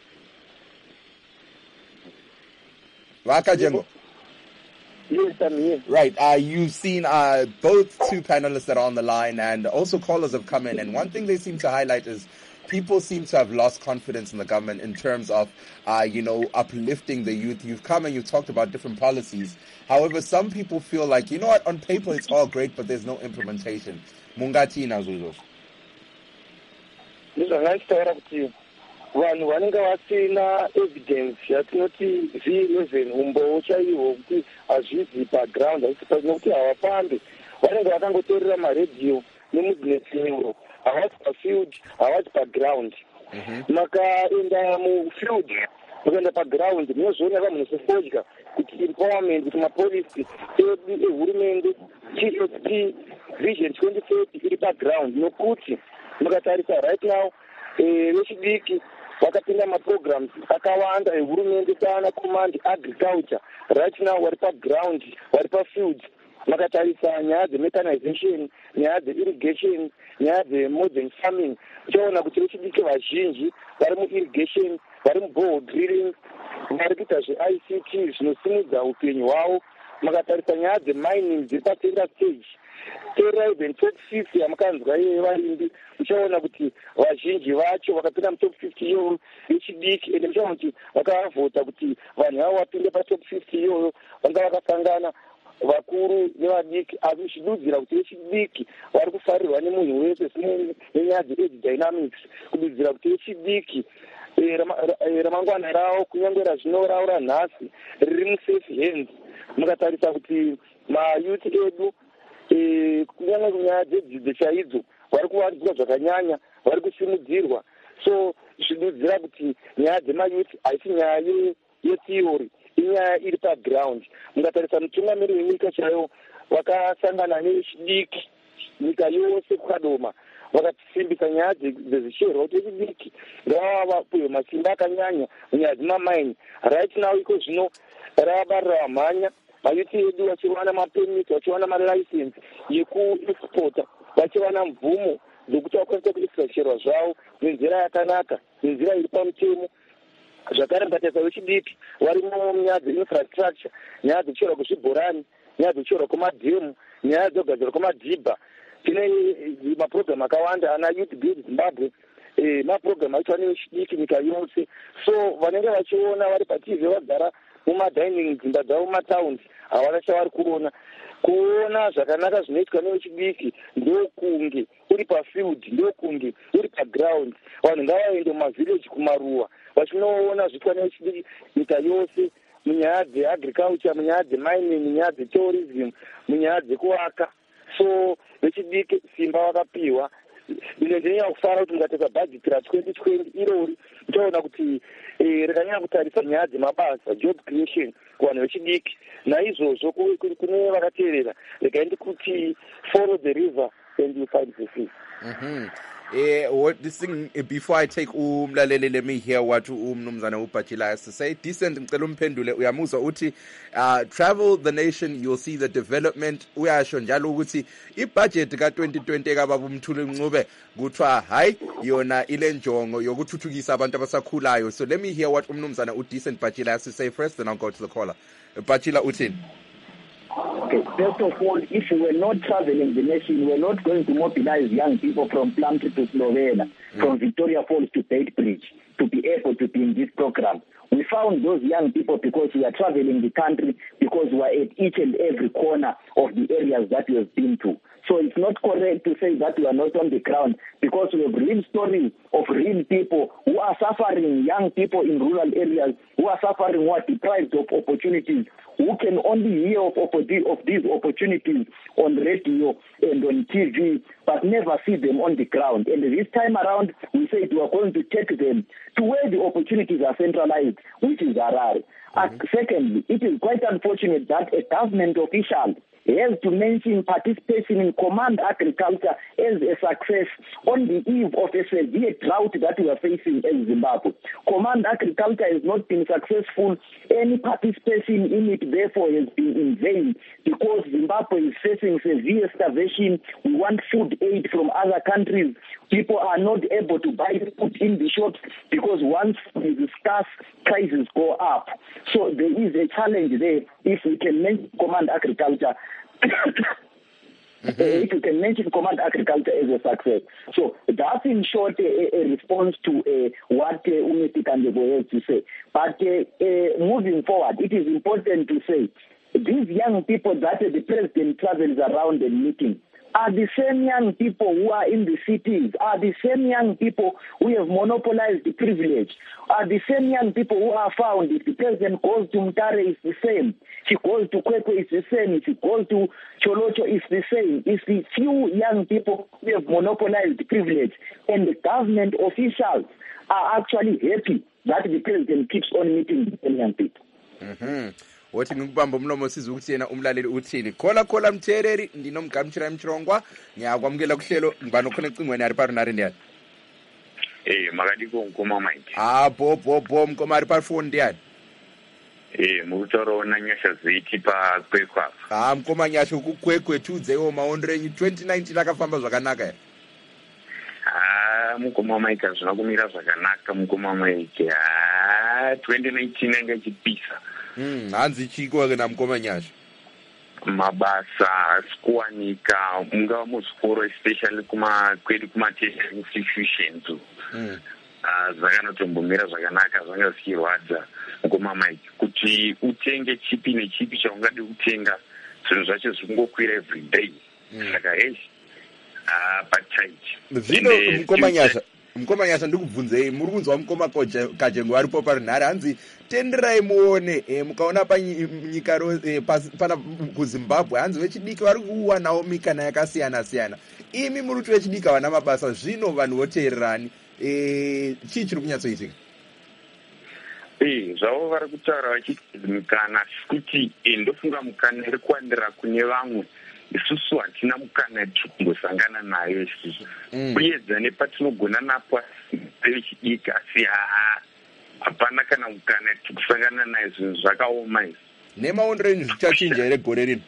A: Waka Jengo.
G: Yes, I'm here.
A: Right. Uh, you've seen uh, both two panelists that are on the line, and also callers have come in. And one thing they seem to highlight is people seem to have lost confidence in the government in terms of, uh, you know, uplifting the youth. You've come and you've talked about different policies. However, some people feel like, you know what, on paper it's all great, but there's no implementation. Mungati Nazuzo.
G: This is a nice to have to you. Vanhu vanenge vasina evidence yatinoti v eleven umbowo chaiwo kuti hazvizi background nokuti havafambi vanenge vakangotorera maredhiyo nemudinetsingo havasi pafield havasi paground. Makaenda mufield mukaenda paground munozoona vanhu sefodya kuti empowerment kuti mapolisi edu ehurumende T S P vision twenty thirty iri paground nokuti mukatarisa right now vechidiki vakapinda maprograms akawanda ehurumende sana command agriculture right now vari paground vari pafield makatarisa nyaya dzemechanization nyaya dzeirrigation nyaya dzemodern farming uchaona kuti vechidiki vazhinji vari muirrigation vari muborehole drilling vari kuita zve-I C T zvinosimudza upenyu hwavo. Makatarisa nyaya dzemining dziri patender stage torirai even top fifty yamakanzwa iye vaimbi uchaona kuti vazhinji vacho vakapinda mutop fifty iyoyo vechidiki ende uchaona kuti vakavhota kuti vanhu vavo vapinde patop fifty iyoyo vanga vakasangana vakuru nevadiki asi uchidudzira kuti vechidiki vari kufarirwa nemunhu wese sine nenyaya dzeage dynamics kududzira kuti vechidiki ramangwana ravo kunyange razvino ravo ranhasi riri musafe hands. Mukatarisa kuti mayuti edu kunyange kunyaya dzedzidzo chaidzo vari kuvandudzwa zvakanyanya vari kusimudzirwa so zvinodzidzira kuti nyaya dzemayouth haisi nyaya yetheory, inyaya iri paground. Mukatarisa mutungamiri wenyika chaiwo vakasangana nechidiki nyika yose kukadoma, vakasimbisa nyaya dzezvicherwa kuti vechidiki ngavavapiwe masimba akanyanya munyaya dzemamaini. Right now iko zvino ravabarira vamhanya, mayuthi edu vachiwana mapemiti, vachiwana malicense yekuexporta, vachiwana mvumo dzekuti vakwanisa kuexporta zvicherwa zvavo nenzira yakanaka, nenzira iri pamutemo. Zvakare mukatarisa vechidiki varimo munyaya dzeinfrastructure, nyaya dzekucherwa kwezvibhorani, nyaya dzekucherwa kwemadhemu, nyaya dzekugadzirwa kwemadhibha. Tine mapurogiramu akawanda ana Youth Build Zimbabwe, eh, mapurogiramu aitwa nevechidiki nyika yose. So vanenge vachiona vari paTV vagara mumadining dzimba dzavo mumataundi havana chavari kuona. Kuona zvakanaka zvinoitwa nevechidiki ndokunge uri pafield, ndokunge uri paground. Vanhu ngavaende mumavhileji kumaruwa vachinoona zviitwa nevechidiki nyika yose, munyaya dzeagriculture, munyaya dzemining, munyaya dzetourism, munyaya dzekuaka. So vechidiki simba vakapiwa. Ine ndinonyanya kufara kuti mukatarisa bhajeti ratwenty twenty irori ndichaona kuti rakanyanya kutarisa nyaya dzemabasa, job creation kuvanhu vechidiki. Naizvozvo kune vakateerera regai kuti follow the river and you find the sea.
A: Mhm. Eh, what this thing eh, before I take umlaleli, let me hear what umnumzana uBhatshila has to say. Decent ngicela umphendule, uyamuzwa uthi uh, travel the nation, you'll see the development. Uyasho njalo ukuthi ibudget ka twenty twenty kababa uMthuli Ncube kuthiwa hayi yona ile njongo yokuthuthukisa abantu abasakhulayo. So let me hear what umnumzana uDecent Bhatshila has to say first, then I'll go to the caller. Bhatshila uthini?
E: Okay, first of all, if we were not traveling the nation, we were not going to mobilize young people from Plumtree to Slovenia, mm. from Victoria Falls to Beitbridge, to be able to be in this program. We found those young people because we are traveling the country, because we are at each and every corner of the areas that we have been to. So it's not correct to say that we are not on the ground, because we have real stories of real people who are suffering, young people in rural areas who are suffering, who are deprived of opportunities, who can only hear of, of these opportunities on radio and on T V, but never see them on the ground. And this time around, we said we are going to take them to where the opportunities are centralized, which is Harare. Mm-hmm. And secondly, it is quite unfortunate that a government official has to mention participation in command agriculture as a success on the eve of a severe drought that we are facing in Zimbabwe. Command agriculture has not been successful. Any participation in it, therefore, has been in vain, because Zimbabwe is facing severe starvation. We want food aid from other countries. People are not able to buy food in the shops because once food is scarce, prices go up. So there is a challenge there if we can mention command agriculture. Mm-hmm. If you can mention command agriculture as a success. So that's in short a, a response to uh, what uh, Umiti Kandego has to say. But uh, uh, moving forward, it is important to say these young people that uh, the president travels around and meeting are the same young people who are in the cities, are the same young people who have monopolized the privilege, are the same young people who are found. If the president goes to Mutare, it's the same. If he goes to Kwekwe, it's the same. If he goes to Cholocho, it's the same. It's the few young people who have monopolized the privilege, and the government officials are actually happy that the president keeps on meeting the young people.
A: Mhm. Wathi ngikubamba umlomo siza ukuthi yena umlaleli uthini. Khola khola Mthereri, ndinomgamtshira Mchirongwa, ngiyakwamukela kuhlelo ngibani khona ecingweni ari paro nari ndiyani.
J: Eh makadiko ngoma mike.
A: Ah bo bo bo mkoma ari paro phone ndiyani.
J: Eh mutoro na nyasha zithi pa kwekwa.
A: Ah mkoma nyasha kukwekwe tudze yo maondrenyi twenty nineteen akafamba zvakanaka ere.
J: Ah mukoma mike zvinakumira zvakanaka mukoma mike. Ah twenty nineteen anga chipisa.
A: Mm, hanzi chiko kana mukoma nyasha.
J: Mabasa asikuwanika ungava muzvikoro especially kuma kwedu kuma tertiary institutions. Mm. Ah zvakanotombomira zvakanaka zvanga zvichirwadza mukoma mike kuti utenge chipi nechipi chaungade kutenga zvinhu zvacho zvingokwira every day. Saka hey ah but tight.
A: Zvino mukoma nyasha mukoma nyasha ndikubvunzei muri kunzwa mukoma Kajengo aripo pari nhare hanzi tenderai muone eh, mukaona panyika eh, pana kuZimbabwe hanzi vechidiki vari kuwanawo mikana yakasiyana siyana. Imi muri kuti vechidiki vana mabasa zvino vanhu voteererani eh chii chiri kunyatsoitika?
J: Eh, zvavo vari kutaura vachiti mukana kuti ndofunga mukana iri kuwandira kune vamwe, isusu hatina mukana tiri kumbosangana nayo isusu kuedza nepatinogona napo vechidiki, asi haa hapana kana mukana tiri kusangana nayo, zvinhu zvakaoma izvi.
A: Nemaonero enyu zvichachinja here gore rino?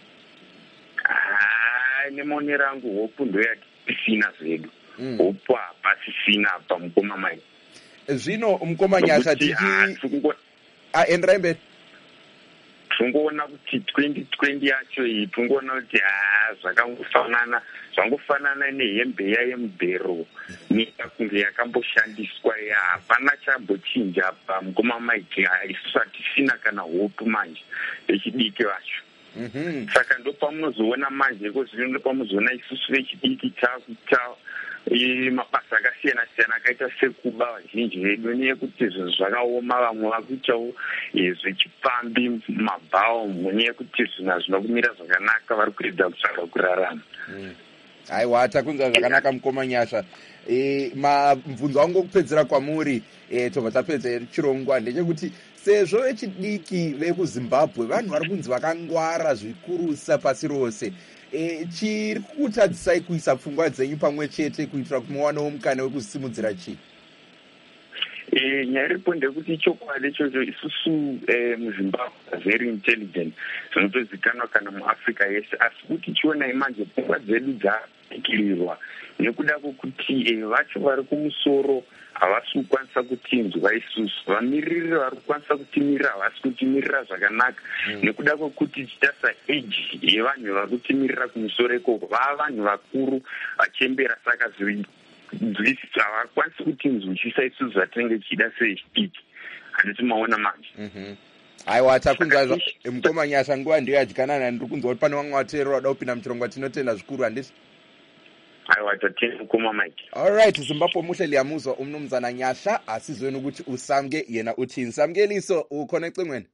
J: Haa, nemaonero angu hopu ndoyati tisina zvedu, hopu hapasisina apa mukoma mai.
A: Zvino mukoma Nyasha tichi enderai mberi.
J: Tungoona kuti twenty twenty yacho iyi tungoona kuti haa zvakangofanana zvangofanana nehembe yayemubhero nyika kunge yakamboshandiswa, ya hapana chambochinja pa mukoma Mike. Isusu hatisina kana hopu manje vechidiki vacho. Saka ndopamunozoona manje kozvino ndopamunozoona isusu vechidiki takuita mabasa akasiyana siyana akaita sekuba vazhinji vedu neyekuti zvinhu zvakaoma, vamwe vakuitawo zvechipambi mabhawo neyekuti zvinhu hazvina kumira zvakanaka, vari kuedza kutsvaga kurarama.
A: Aiwa, takunzwa zvakanaka mukoma Nyasha. Eh, mabvunzo angu okupedzera kwamuri eh tobva tapedza chirongwa ndechekuti sezvo vechidiki vekuZimbabwe vanhu vari kunzi vakangwara zvikurusa pasi rose, e, chiri kutadzisai kuisa pfungwa dzenyu pamwe chete kuitira kuti muwanewo mukana wekusimudzira chii?
J: Eh, nyaya iripo ndekuti chokwadi ichocho isusu eh, muZimbabwe very intelligent, zvinotozikanwa kana muAfrica yese, asi kuti chionai manje pfungwa dzedu dzapikirirwa nekuda kwokuti eh, vacho vari kumusoro havasi kukwanisa kutinzwa isusu, vamiriri vari kukwanisa kutimirira havasi kutimirira zvakanaka nekuda kwokuti chitasa age yevanhu vari kutimirira kumusoro ikoko vava vanhu vakuru vachembera, saka nzwisi havakwanisi kutinzwisisa isusu zvatinenge tichida sechidiki. Handiti maona manje.
A: Aiwa, takunzwa mukoma Nyasha, nguva ndiyo yadyanana. Ndiri kunzwa kuti pane vamwe vateereri vada kupinda muchirongwa, tinotenda zvikuru handiti?
J: Aiwa, tatenda mukoma Mike.
A: Alright, Zimbabwe muhle liyamuzwa umnumzana Nyasha, asizweni ukuthi usamke yena uthini. Samkeliso ukhona ecingweni?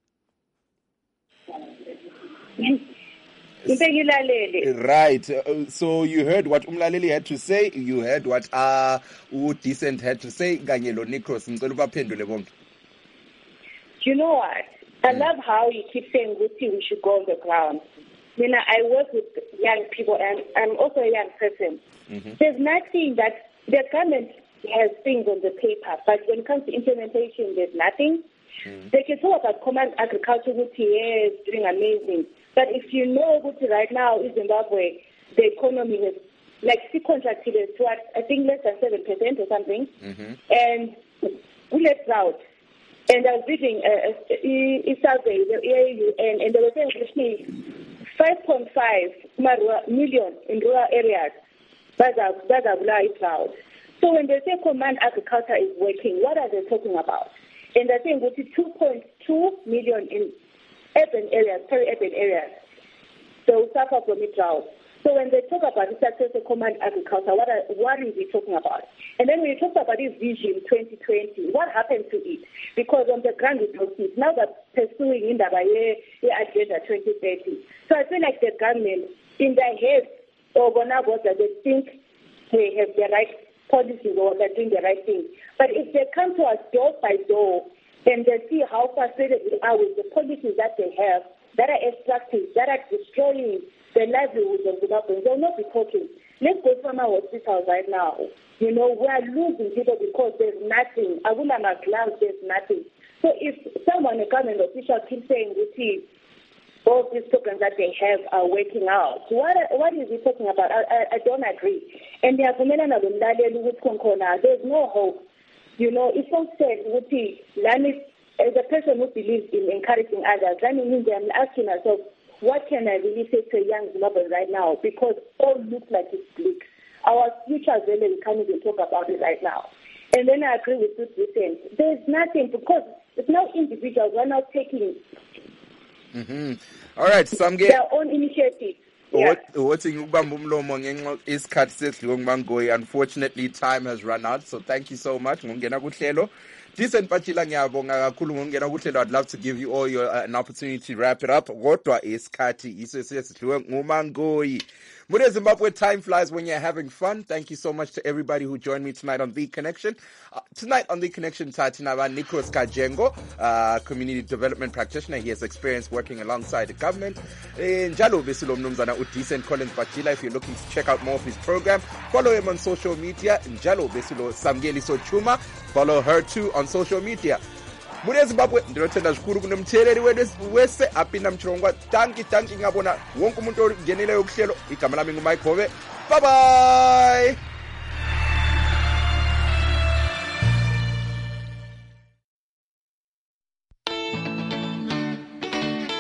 A: Right. Uh, so you heard what Umlaleli had to say, you heard what uh U Decent had to say, kanye lo Nicros. Ngicela ubaphendule bonke.
I: You know what? I love how you keep saying we should go on the ground. You know, I work with young people and I'm also a young person. Mm-hmm. There's nothing that the government has things on the paper, but when it comes to implementation, there's nothing. Mm-hmm. They can talk about command agriculture, which is doing amazing. But if you know what right now in Zimbabwe, the economy is like still contracted to I think less than seven percent or something, mm-hmm. and we let out. And I was reading a, a, a survey, the A A U N, and they were saying actually five point five million in rural areas. That's a, that's a light cloud. So when they say command agriculture is working, what are they talking about? And they're saying with two point two million in urban areas, peri-urban areas, they will suffer from it drought. So when they talk about the success of command agriculture, what are, what is he talking about? And then when you talk about this vision twenty twenty, what happened to it? Because on the ground we don't see it. Now they're pursuing in the agenda twenty thirty. So I feel like the government, in their head, or that they think they have the right policies or they're doing the right thing. But if they come to us door by door and they see how frustrated we are with the policies that they have, that are extractive, that are destroying the livelihoods of Zimbabweans, they'll not be talking. Let's go from our hospitals right now. You know, we are losing people because there's nothing. Agulama gloves, there's nothing. So if someone, a government official, keeps saying, we see all these programs that they have are working out, what what is he talking about? I, I, I don't agree. And there's no hope. You know, it's so sad. As a person who believes in encouraging others, that means I'm asking myself, what can I really say to a young Zimbabwean right now? Because all looks like it's bleak. Our future is really, we can't even talk about it right now. And then I agree with this recent. There's nothing, because it's now individuals who are not taking
A: mm-hmm. All right, Samge,
I: their own initiative. Yeah.
A: Unfortunately, time has run out, so thank you so much. Decent Pachila ngiyabonga kakhulu ngongena kuhlelo. I'd love to give you all your uh, an opportunity to wrap it up. Kodwa isikhathi isesidliwe nguMangoyi. Mudia Zimbabwe, time flies when you're having fun. Thank you so much to everybody who joined me tonight on The Connection. Uh, tonight on The Connection, Tatinaba Nikos Kajengo, uh, community development practitioner. He has experience working alongside the government. In Jalo Besilo Mnumzana Udisen Collins Bachila. If you're looking to check out more of his program, follow him on social media. Njalo Besilo Samgeli Sochuma. Follow her too on social media. Mudia Zimbabwe, ndinotenda zvikuru kune muteveri wedu wese apinda muchirongwa. Tanki tanki ngabona wonke umuntu ogenera yokuhlelo igama lami nguMike Hove. Bye bye.